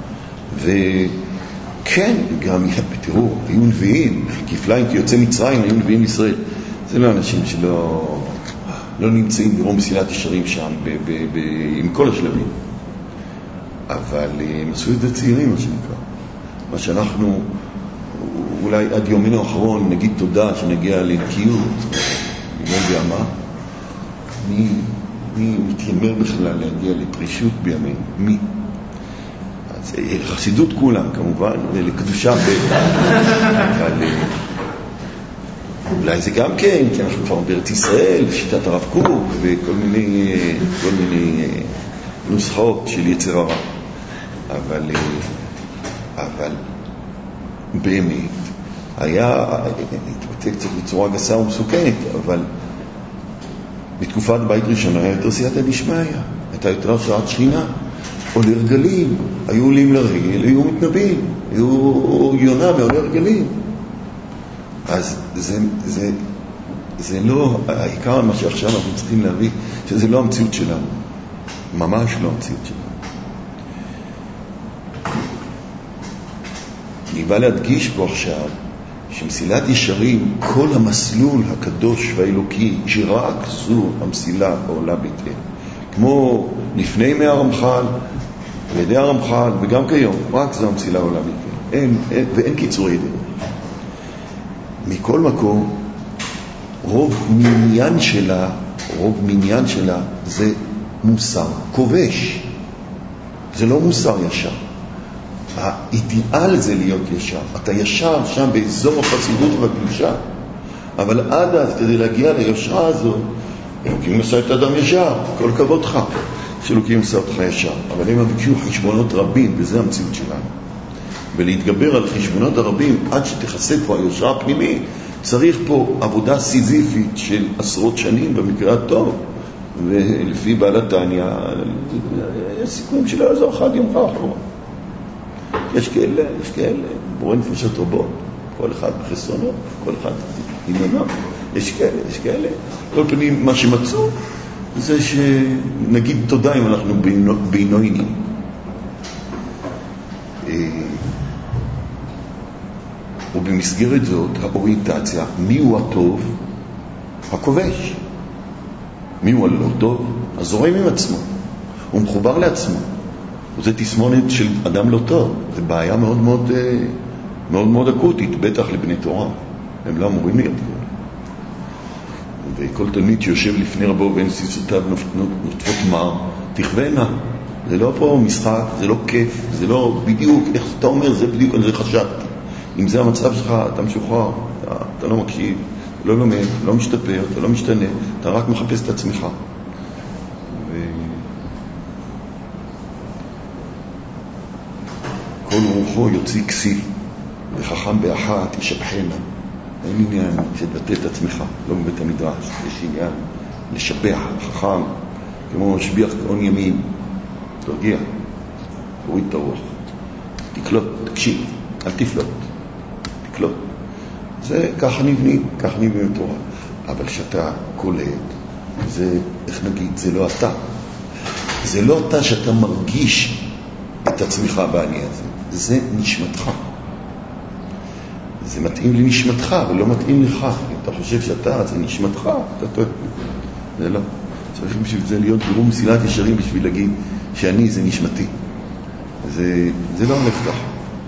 וכן, גם תראו, היו נביאים, כפליים כיוצא מצרים, היו נביאים לישראל. זה לא אנשים שלא לא נמצאים ברום מסילת ישרים שם, ב, ב, ב, עם כל השלבים. אבל הם עשו את זה צעירים, מה שנקרא. מה שאנחנו, אולי עד יומנו האחרון, נגיד תודה שנגיע לנקיות, אני לא יודע מה, מי, מי מתיימר בכלל להגיע לפרישות בימים? מי? אז חסידות כולם, כמובן, ולקדושה בטח. אבל אולי זה גם כן, כי אנחנו כבר בארץ ישראל, בשיטת הרב קוק, וכל מיני, כל מיני נוסחאות של יצר הרע. אבל, אבל באמת, היה, התבטא קצת בצורה גסה ומסוכנת, אבל בתקופת בית ראשון היה יותר סייעתא דשמיא, הייתה יותר השראת שכינה. עולי רגלים, היו עולים לרגל, היו מתנבאים, היו יונה ועולי רגלים. אז זה, זה, זה לא, העיקר מה שעכשיו אנחנו צריכים להביא, שזה לא המציאות שלנו. ממש לא המציאות שלנו. אני בא להדגיש פה עכשיו, שמסילת ישרים, כל המסלול הקדוש והאלוקי, שרק זו המסילה בעולה ביתנו. כמו לפני ימי הרמח"ל, על ידי הרמח"ל, וגם כיום, רק זו המסילה בעולה ביתנו. אין, אין, ואין קיצורי דרך. מכל מקום, רוב מניין שלה, רוב מניין שלה, זה מוסר כובש. זה לא מוסר ישר. האידיאל זה להיות ישר. אתה ישר שם באזור החסידות והקדושה, אבל עד אז כדי להגיע ליושרה הזו, אלוקים עשה את האדם ישר, כל כבוד לך שאלוקים עשה אותך ישר. אבל הם ביקשו חשבונות רבים, וזה המציאות שלנו. ולהתגבר על חשבונות הרבים עד שתחסה פה היושרה הפנימית, צריך פה עבודה סיזיפית של עשרות שנים במקרה הטוב, ולפי בעלת תניא יש סיכויים שלא יעזור אחד יום אחרון. יש כאלה, יש כאלה, בורא נפשות רבות, כל אחד בחסרונו, כל אחד עניינו. יש כאלה, יש כאלה. כל פנים, מה שמצאו זה שנגיד תודה אם אנחנו בעינוינים. ובמסגרת זאת, האוריינטציה, מי הוא הטוב? הכובש. מי הוא הלא טוב? הזורם עם עצמו. הוא מחובר לעצמו. זה תסמונת של אדם לא טוב. זה בעיה מאוד מאוד, מאוד, מאוד אקוטית, בטח לבני תורה. הם לא אמורים להיות כאלה. וכל תלמיד שיושב לפני רבו ואין סיסותיו נוטפות מר, תכוונה. זה לא פה משחק, זה לא כיף, זה לא בדיוק, איך אתה אומר, זה בדיוק, על זה חשבתי. אם זה המצב שלך, אתה משוחרר, אתה, אתה לא מקשיב, אתה לא לומד, אתה לא משתפר, אתה לא משתנה, אתה רק מחפש את עצמך. ו... כל רוחו יוציא כסיל, וחכם באחת ישבחנה. אין עניין שתבטא את עצמך, לא בבית המדרש. יש עניין לשבח, חכם, כמו שביח כעון ימין. תרגיע, תוריד את הרוח, תקלוט, תקשיב, אל תפלוט, תקלוט. זה ככה נבנים, ככה נבנים בתורה. אבל שאתה קולט, זה, איך נגיד, זה לא אתה. זה לא אתה שאתה מרגיש את עצמך בעני הזה. זה נשמתך. זה מתאים לנשמתך, ולא מתאים לך. אם אתה חושב שאתה, זה נשמתך, אתה טועה. זה לא. צריך בשביל זה להיות בירור מסילת ישרים בשביל להגיד שאני זה נשמתי. זה, זה לא הולך ככה.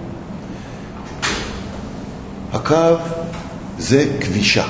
הקו זה כבישה.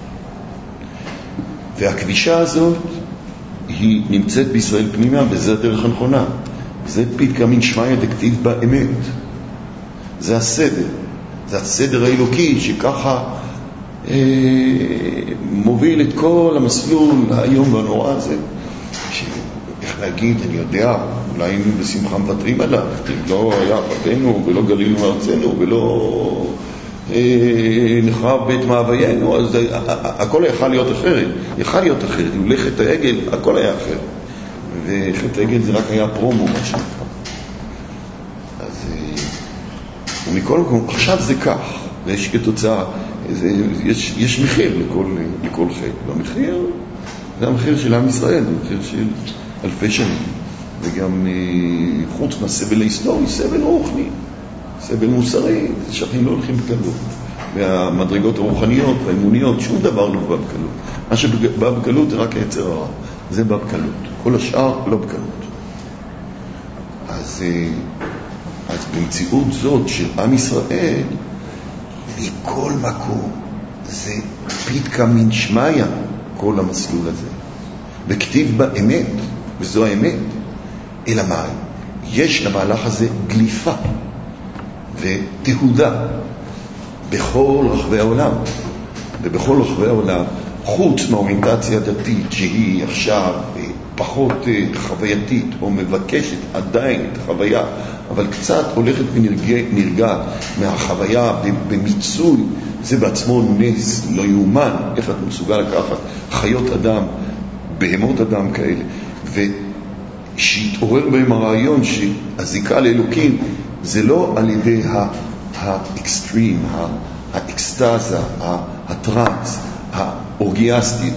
והכבישה הזאת היא נמצאת בישראל פנימה, וזה הדרך הנכונה. זה פתקא מן שמיא דכתיב באמת. זה הסדר. זה הסדר האלוקי שככה אה, מוביל את כל המסלול היום והנורא הזה. ש... איך להגיד, אני יודע, אולי היינו בשמחה מוותרים עליו, אם לא היה פתנו ולא גלינו מארצנו ולא אה, נחרב בית מאוויינו, אז אה, הכל יכל להיות אחרת. יכל להיות אחרת. אם הולך את העגל, הכל היה אחרת. וחטא העגל זה רק היה פרומו, מה שנקרא. אז אה, ומכל מקום, עכשיו זה כך, ויש כתוצאה, זה, יש, יש מחיר לכל, לכל חטא. והמחיר זה המחיר של עם ישראל, זה המחיר של אלפי שנים. וגם חוץ מהסבל ההיסטורי, סבל רוחני, סבל מוסרי, זה שאנחנו לא הולכים בקלות. והמדרגות הרוחניות והאמוניות, שום דבר לא בא בקלות. מה שבא בקלות זה רק היצר הרע. זה בא בקלות. כל השאר לא בקלות. אז, אז במציאות זאת של עם ישראל, מכל מקום, זה פתקא מן שמיא, כל המסלול הזה. וכתיב באמת, וזו האמת, אלא מה? יש למהלך הזה גליפה ותהודה בכל רחבי העולם. ובכל רחבי העולם, חוץ מהאוריינטציה הדתית שהיא עכשיו פחות חווייתית, או מבקשת עדיין את החוויה, אבל קצת הולכת ונרגעת מהחוויה במיצוי, זה בעצמו נס לא יאומן, איך את מסוגל לקחת חיות אדם, בהמות אדם כאלה, ושיתעורר בהם הרעיון שהזיקה לאלוקים זה לא על ידי האקסטרים, האקסטאזה, הטרנס, האורגיאסטיות,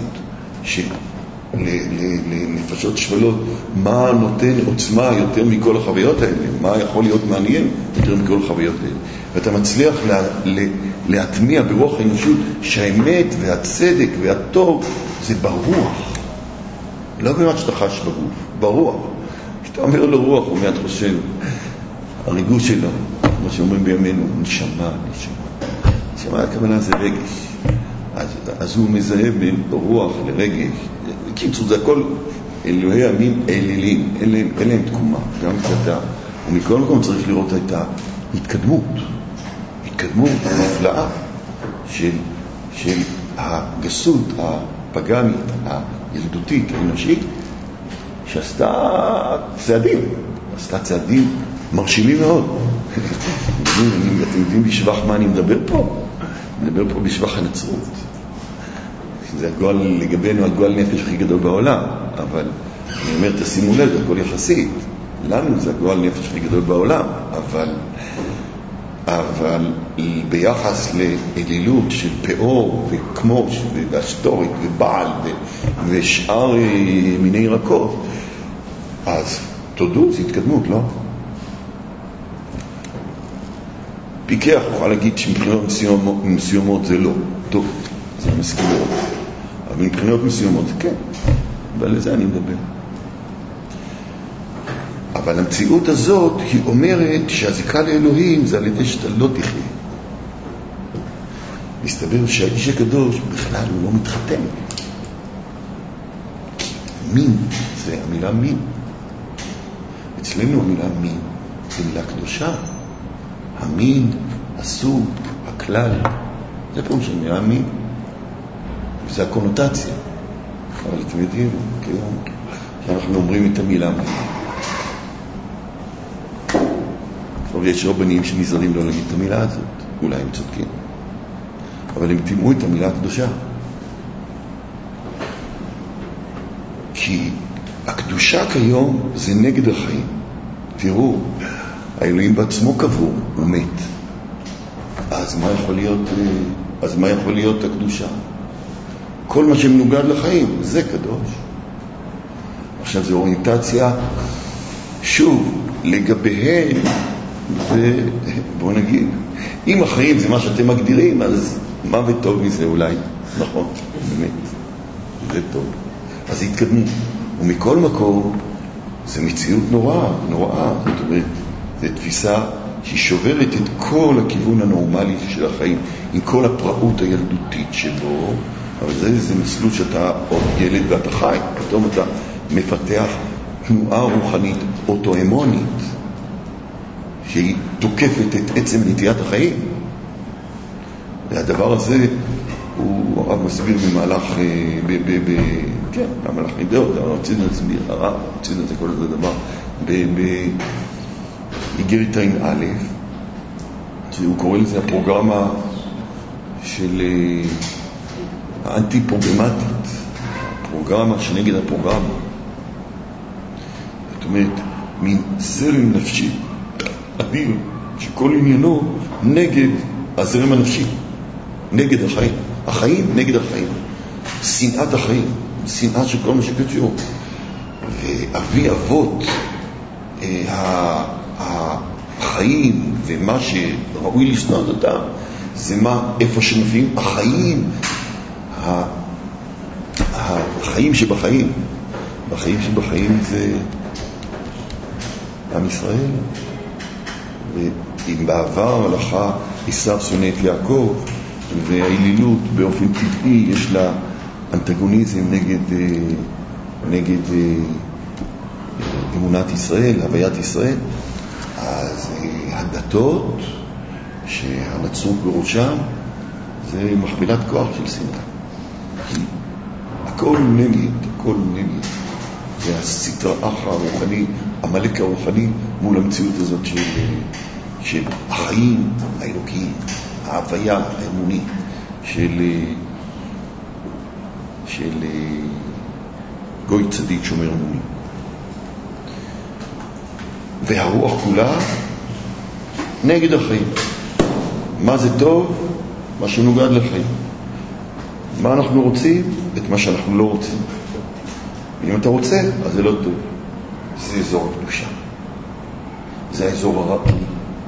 לנפשות שפלות, מה נותן עוצמה יותר מכל החוויות האלה, מה יכול להיות מעניין יותר מכל החוויות האלה. ואתה מצליח לה, לה, להטמיע ברוח האנושות שהאמת והצדק והטוב זה ברוח, לא באמת שאתה חש בגוף, ברוח. כשאתה אומר לו רוח, הוא מיד חושב הריגוש שלו, כמו שאומרים בימינו, נשמה, נשמה. נשמה הכוונה זה רגש, אז, אז הוא מזהה בין רוח לרגש. קיצור, זה הכל אלוהי המין אלילים, אין להם, אין להם תקומה, גם קטע. ומכל מקום צריך לראות את ההתקדמות, התקדמות נפלאה של, של הגסות הפגנית, הילדותית, האנושית, שעשתה צעדים, עשתה צעדים מרשימים מאוד. אתם יודעים בשבח מה אני מדבר פה? אני מדבר פה בשבח הנצרות. זה הגועל לגבינו, הגועל נפש הכי גדול בעולם, אבל אני אומר, תשימו לב, זה הכל יחסית. לנו זה הגועל נפש הכי גדול בעולם, אבל, אבל ביחס לאלילות של פאור וכמוש ואשתורית ובעל ושאר מיני ירקות, אז תודו, זה התקדמות, לא? פיקח יכול להגיד שמבחינות מסוימות, מסוימות זה לא טוב, זה מסכים מאוד, אבל מבחינות מסוימות זה כן, ועל זה אני מדבר. אבל המציאות הזאת היא אומרת שהזיקה לאלוהים זה על ידי שאתה לא תחיה. מסתבר שהאיש הקדוש בכלל הוא לא מתחתן, כי מין זה המילה מין. אצלנו המילה מין זה מילה קדושה, המין, הסוג, הכלל, זה פירוש של מילה מין, וזה הקונוטציה. אבל אתם יודעים, כיום שאנחנו אומרים את המילה מין, כבר יש רבנים שנזהרים לא להגיד את המילה הזאת, אולי הם צודקים, אבל הם תימו את המילה הקדושה, כי הקדושה כיום זה נגד החיים. תראו, האלוהים בעצמו קבור, הוא מת. אז מה יכול להיות, אז מה יכול להיות הקדושה? כל מה שמנוגד לחיים, זה קדוש. עכשיו זו אוריינטציה, שוב, לגביהם, זה, בואו נגיד, אם החיים זה מה שאתם מגדירים, אז מוות טוב מזה אולי, נכון, באמת, זה טוב. אז התקדמו. ומכל מקום, זה מציאות נוראה, נוראה, זאת אומרת, זו תפיסה שהיא שוברת את כל הכיוון הנורמלי של החיים, עם כל הפראות הילדותית שבו, אבל זה איזה מסלול שאתה עוד ילד ואתה חי, פתאום אתה מפתח תנועה רוחנית אוטואימונית, שהיא תוקפת את עצם נטיית החיים. והדבר הזה, הוא הרב מסביר במהלך, ב, ב, ב, כן, במהלך נדעות, הרב רוצים להסביר, הרב רוצים את זה כל הזה דבר, באיגרת עין א', שהוא קורא לזה הפרוגרמה של האנטי-פרוגרמטית, הפרוגרמה שנגד הפרוגרמה. זאת אומרת, מין זרם נפשי אדיר, שכל עניינו נגד הזרם הנפשי, נגד החיים, החיים נגד החיים, שנאת החיים, שנאה של כל מה שקשור. ואבי אבות החיים ומה שראוי לשנות אותם, זה מה, איפה שמביאים החיים, החיים שבחיים, בחיים שבחיים זה עם ישראל. ואם בעבר הלכה עשיו שונא את יעקב, והאלילות באופן טבעי יש לה אנטגוניזם נגד, נגד אמונת ישראל, הוויית ישראל, אז הדתות שהנצרות בראשם זה מכפלת כוח של שנאה. הכל נגד, הכל נגד. זה הסטרא אחרא הרוחני, המלאק הרוחני, מול המציאות הזאת של, של החיים האלוקיים, ההוויה האמונית של, של גוי צדיק שומר אמוני. והרוח כולה נגד החיים. מה זה טוב? מה שנוגד לחיים. מה אנחנו רוצים? את מה שאנחנו לא רוצים. אם אתה רוצה, אז זה לא טוב. זה אזור הקדושה. זה האזור הרעי.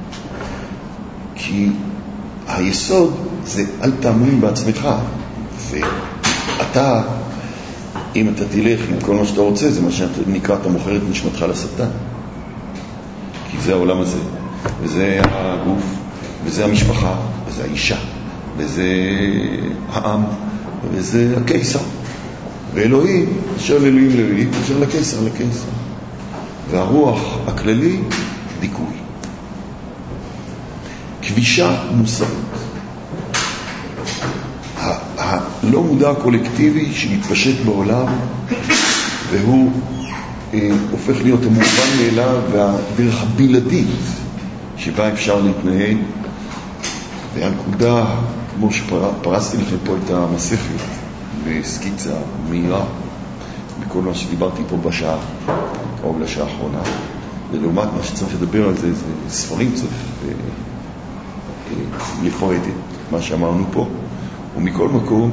כי היסוד זה אל תאמין בעצמך. ואתה, אם אתה תלך עם כל מה שאתה רוצה, זה מה שנקרא, אתה מוכר את נשמתך לשטן. כי זה העולם הזה. וזה הגוף, וזה המשפחה, וזה האישה, וזה העם, וזה הקיסר. ואלוהים, אשר לאלוהים לאלוהים, אשר לקיסר לקיסר. והרוח הכללי, דיכוי. כבישה מוסרית. הלא מודע הקולקטיבי שמתפשט בעולם, והוא אה, הופך להיות המובן מאליו, והדרך הבלעדית שבה אפשר להתנהל. והנקודה, כמו שפרסתי לכם פה את המסכת בסקיצה מהירה בכל מה שדיברתי פה בשעה או בשעה האחרונה, ולעומת מה שצריך לדבר על זה, זה ספרים צריך לפרט את מה שאמרנו פה. ומכל מקום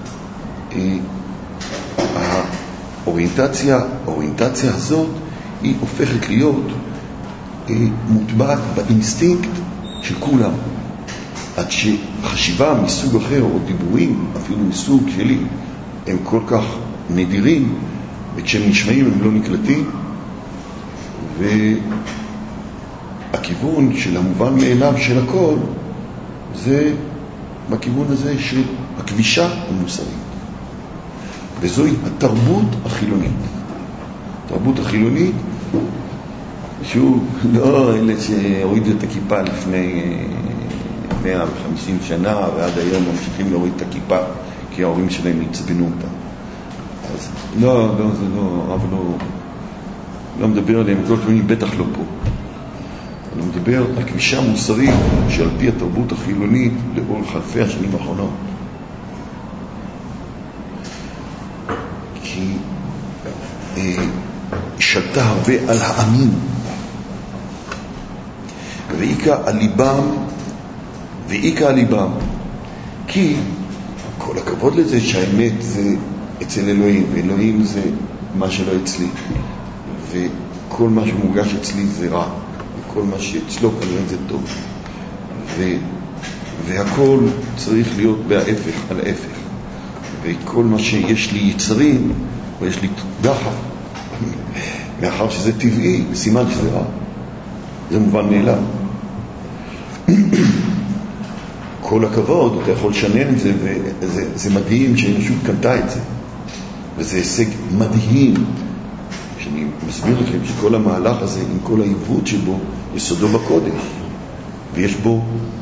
האוריינטציה האוריינטציה הזאת היא הופכת להיות מוטבעת באינסטינקט של כולם, עד שחשיבה מסוג אחר או דיבורים אפילו מסוג שלי הם כל כך נדירים, וכשהם נשמעים הם לא נקלטים, והכיוון של המובן מאליו של הכל זה בכיוון הזה של הכבישה המוסרית, וזוהי התרבות החילונית. התרבות החילונית שהוא לא אלה שהורידו את הכיפה לפני מאה וחמישים שנה ועד היום ממשיכים להוריד את הכיפה כי ההורים שלהם יצבנו אותה. אז לא, לא, זה לא, הרב לא, לא מדבר עליהם, כל כמוני בטח לא פה. אני מדבר על כבישה מוסרית שעל פי התרבות החילונית לאורך אלפי השנים האחרונות. כי אה, שלטה הרבה על העמים, ואיקה על ליבם, ואיקה על ליבם. כי כל הכבוד לזה שהאמת זה אצל אלוהים, ואלוהים זה מה שלא אצלי, וכל מה שמוגש אצלי זה רע, וכל מה שאצלו כנראה זה טוב, ו... והכל צריך להיות בהפך על ההפך, וכל מה שיש לי יצרים ויש לי דחף מאחר שזה טבעי, סימן שזה רע, זה מובן מאליו. כל הכבוד, אתה יכול לשנן את זה, וזה זה מדהים שהאנושות קנתה את זה, וזה הישג מדהים שאני מסביר לכם שכל המהלך הזה עם כל העיוות שבו יסודו בקודש, ויש בו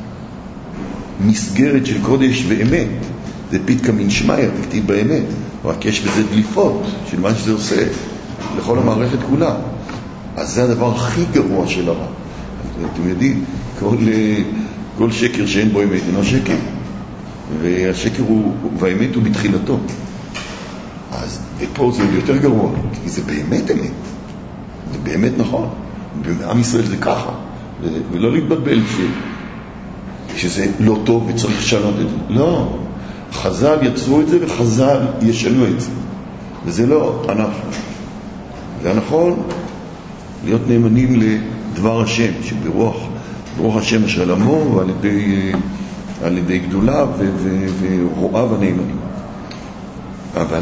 מסגרת של קודש ואמת. זה פתקה מן שמיה, תכתיב באמת, רק יש בזה דליפות של מה שזה עושה לכל המערכת כולה. אז זה הדבר הכי גרוע של הרע. אתם יודעים, כל, כל שקר שאין בו אמת אינו שקר, והשקר הוא, והאמת הוא בתחילתו. אז ופה זה יותר גרוע, כי זה באמת אמת, זה באמת נכון. בעם ישראל זה ככה, ולא להתבלבל ש... שזה לא טוב וצריך לשנות את זה. לא, חז"ל יצרו את זה וחז"ל ישנו את זה, וזה לא אנחנו. זה נכון להיות נאמנים לדבר השם, שברוח ברוח השם אשר עמו, ועל ידי, על ידי גדולה ורועיו הנאמנים. אבל,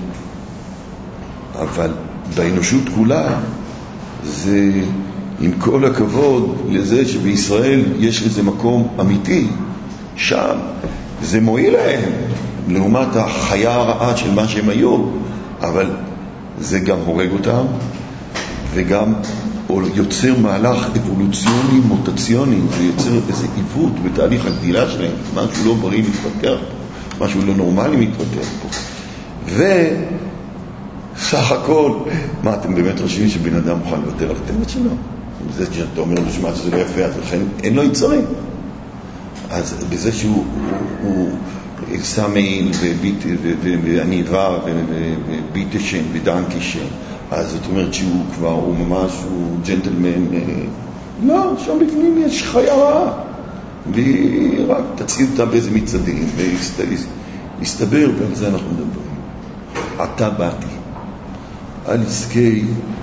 אבל באנושות כולה זה, עם כל הכבוד לזה שבישראל יש לזה מקום אמיתי, שם זה מועיל להם לעומת החיה הרעה של מה שהם היו, אבל זה גם הורג אותם וגם יוצר מהלך אבולוציוני, מוטציוני, זה יוצר איזה עיוות בתהליך הגדילה שלהם, משהו לא בריא מתפתח, משהו לא נורמלי מתפתח פה. סך הכל, מה, אתם באמת חושבים שבן אדם מוכן לוותר על הטבע שלו? זה שאתה אומר לו, שמע, שזה לא יפה, אז לכן אין לו יצרים. אז בזה שהוא הוא, הוא סמייל ועניבה וביטשן ודנקישן, אז זאת אומרת שהוא כבר, הוא ממש, הוא ג'נטלמן. לא, שם בפנים יש חיה רעה. ורק תציל אותה באיזה מצדים, והסתבר, ועל זה אנחנו מדברים. עתה באתי על עסקי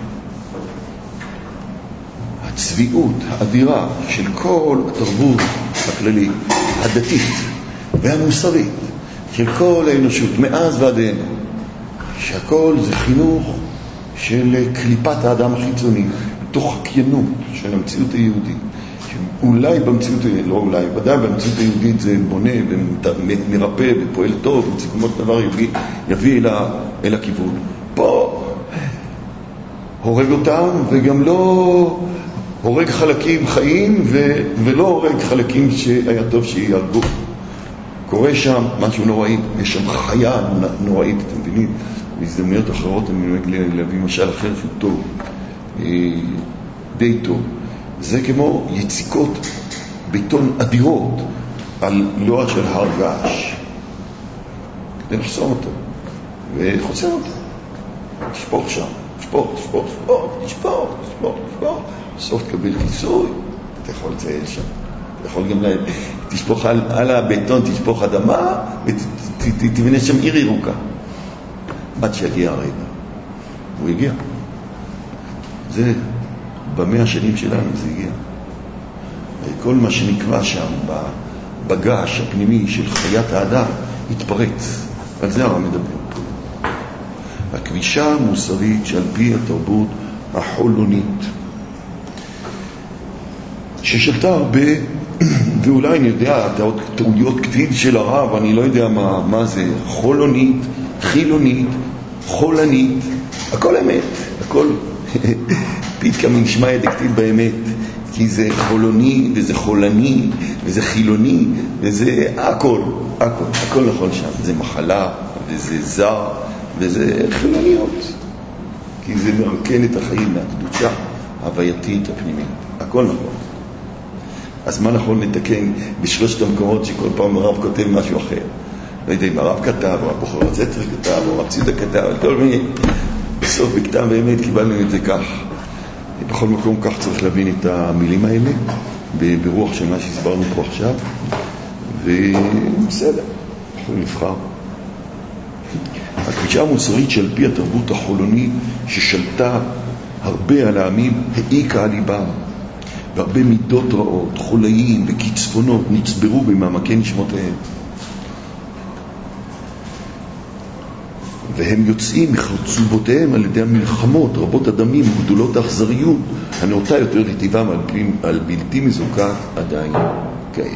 הצביעות האדירה של כל התרבות הכללית, הדתית והמוסרית, של כל האנושות, מאז ועד הנה, שהכל זה חינוך של קליפת האדם החיצוני, בתוך הקיינות של המציאות היהודית. אולי במציאות, לא אולי, ודאי במציאות היהודית זה בונה ומרפא ופועל טוב, וסיכומות דבר יביא, יביא אל, אל הכיוון. פה הורג אותם, וגם לא הורג חלקים חיים, ו, ולא הורג חלקים שהיה טוב שיהרגו. קורה שם משהו נוראי, יש שם חיה נוראית, אתם מבינים? בהזדמנויות אחרות אני נוהג להביא משל אחר שהוא טוב, די טוב. זה כמו יציקות בטון אדירות על לוע של הר געש, כדי לחסום אותו וחוסם אותו. תשפוך שם, תשפוך, תשפוך, תשפוך, תשפוך, תשפוך, תשפוך, בסוף תקבל כיסוי, אתה יכול לצייל שם, אתה יכול גם לה... תשפוך על, על הבטון, תשפוך אדמה ותבנה שם עיר ירוקה עד שיגיע הרגע. הוא הגיע. זה במאה השנים שלנו זה הגיע. כל מה שנקבע שם בגש הפנימי של חיית האדם התפרץ. על זה הרב מדבר. הכבישה המוסרית שעל פי התרבות החולונית ששלטה הרבה, ואולי אני יודע, טעויות כתיב של הרב, אני לא יודע מה, מה זה, חולונית, חילונית, חולנית, הכל אמת, הכל פיתקה מנשמע דקתיב באמת, כי זה חולוני וזה חולני וזה חילוני וזה הכל, הכל, הכל נכון שם. זה מחלה וזה זר וזה חילוניות, כי זה מרקן את החיים מהקדושה ההווייתית הפנימית, הכל נכון. אז מה נכון לתקן בשלושת המקומות שכל פעם הרב כותב משהו אחר? לא יודע אם הרב כתב או הבוחר הצטר כתב או הרב צידה כתב, כל מיני. בסוף בכתב באמת קיבלנו את זה כך. בכל מקום כך צריך להבין את המילים האלה ברוח של מה שהסברנו פה עכשיו, ובסדר, אנחנו נבחר. הקבישה המוסרית של פי התרבות החולונית ששלטה הרבה על העמים העיקה על ליבם, והרבה מידות רעות, חולאים וקצפונות נצברו במעמקי נשמותיהם, והם יוצאים מחרצובותיהם על ידי המלחמות רבות הדמים וגדולות האכזריות הנאותה יותר לטבעם על, על בלתי מזוקת עדיין כעת.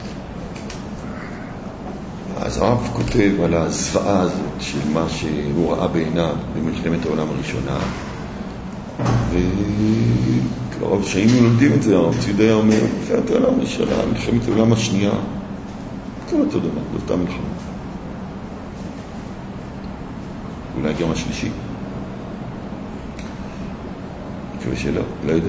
אז הרב כותב על הזוועה הזאת של מה שהוא ראה בעיניו במלחמת העולם הראשונה, וכבר שהיינו לומדים את זה, הרב צידה אומר מלחמת העולם הראשונה, מלחמת העולם השנייה, כל אותו דבר, באותה מלחמה, אולי גם השלישי, מקווה שלא, לא יודע,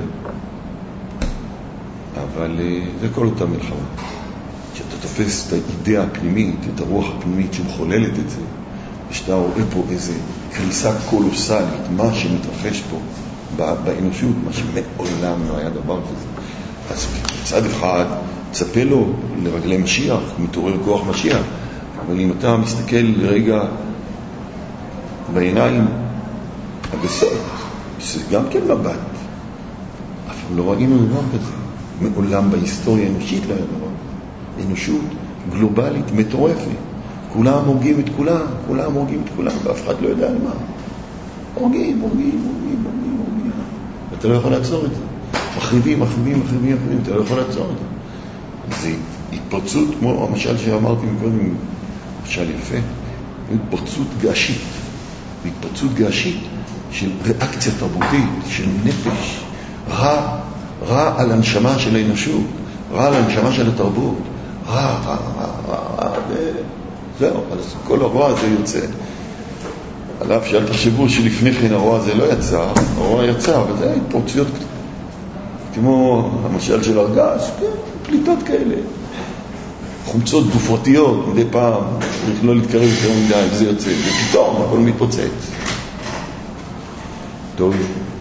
אבל זה כל אותה מלחמה. כשאתה תופס את האידאה הפנימית, את הרוח הפנימית שמחוללת את זה, ושאתה רואה פה איזה קריסה קולוסלית, מה שמתרחש פה באנושות, מה שמעולם לא היה דבר כזה. אז בצד אחד צפה לו לרגלי משיח, מתעורר כוח משיח, אבל אם אתה מסתכל לרגע בעיניים הגסות, זה גם כן מבט, אבל לא ראינו דבר כזה מעולם בהיסטוריה האנושית, לא היה דבר. אנושות גלובלית מטורפת, כולם הורגים את כולם, כולם הורגים את כולם, ואף אחד לא יודע על מה. הורגים, הורגים, הורגים, הורגים, הורגים. ואתה לא יכול לעצור את זה. מחריבים, מחריבים, מחריבים, מחריבים, אתה לא יכול לעצור את זה. זה התפרצות, כמו המשל שאמרתי מקודם, משל יפה, התפרצות געשית. התפרצות געשית של ריאקציה תרבותית, של נפש, רע, רע על הנשמה של האנושות, רע על הנשמה של התרבות, רע, רע, רע, רע, רע, וזהו, אז כל הרוע הזה יוצא. על אף שאל תחשבו שלפני כן הרוע הזה לא יצא, הרוע יצא, אבל זה התפרצויות כמו המשל של הרגש, כן, פליטות כאלה. חומצות גופרתיות מדי פעם, צריך לא להתקרב יותר מדי, וזה יוצא, ופתאום הכל מתפוצץ. טוב.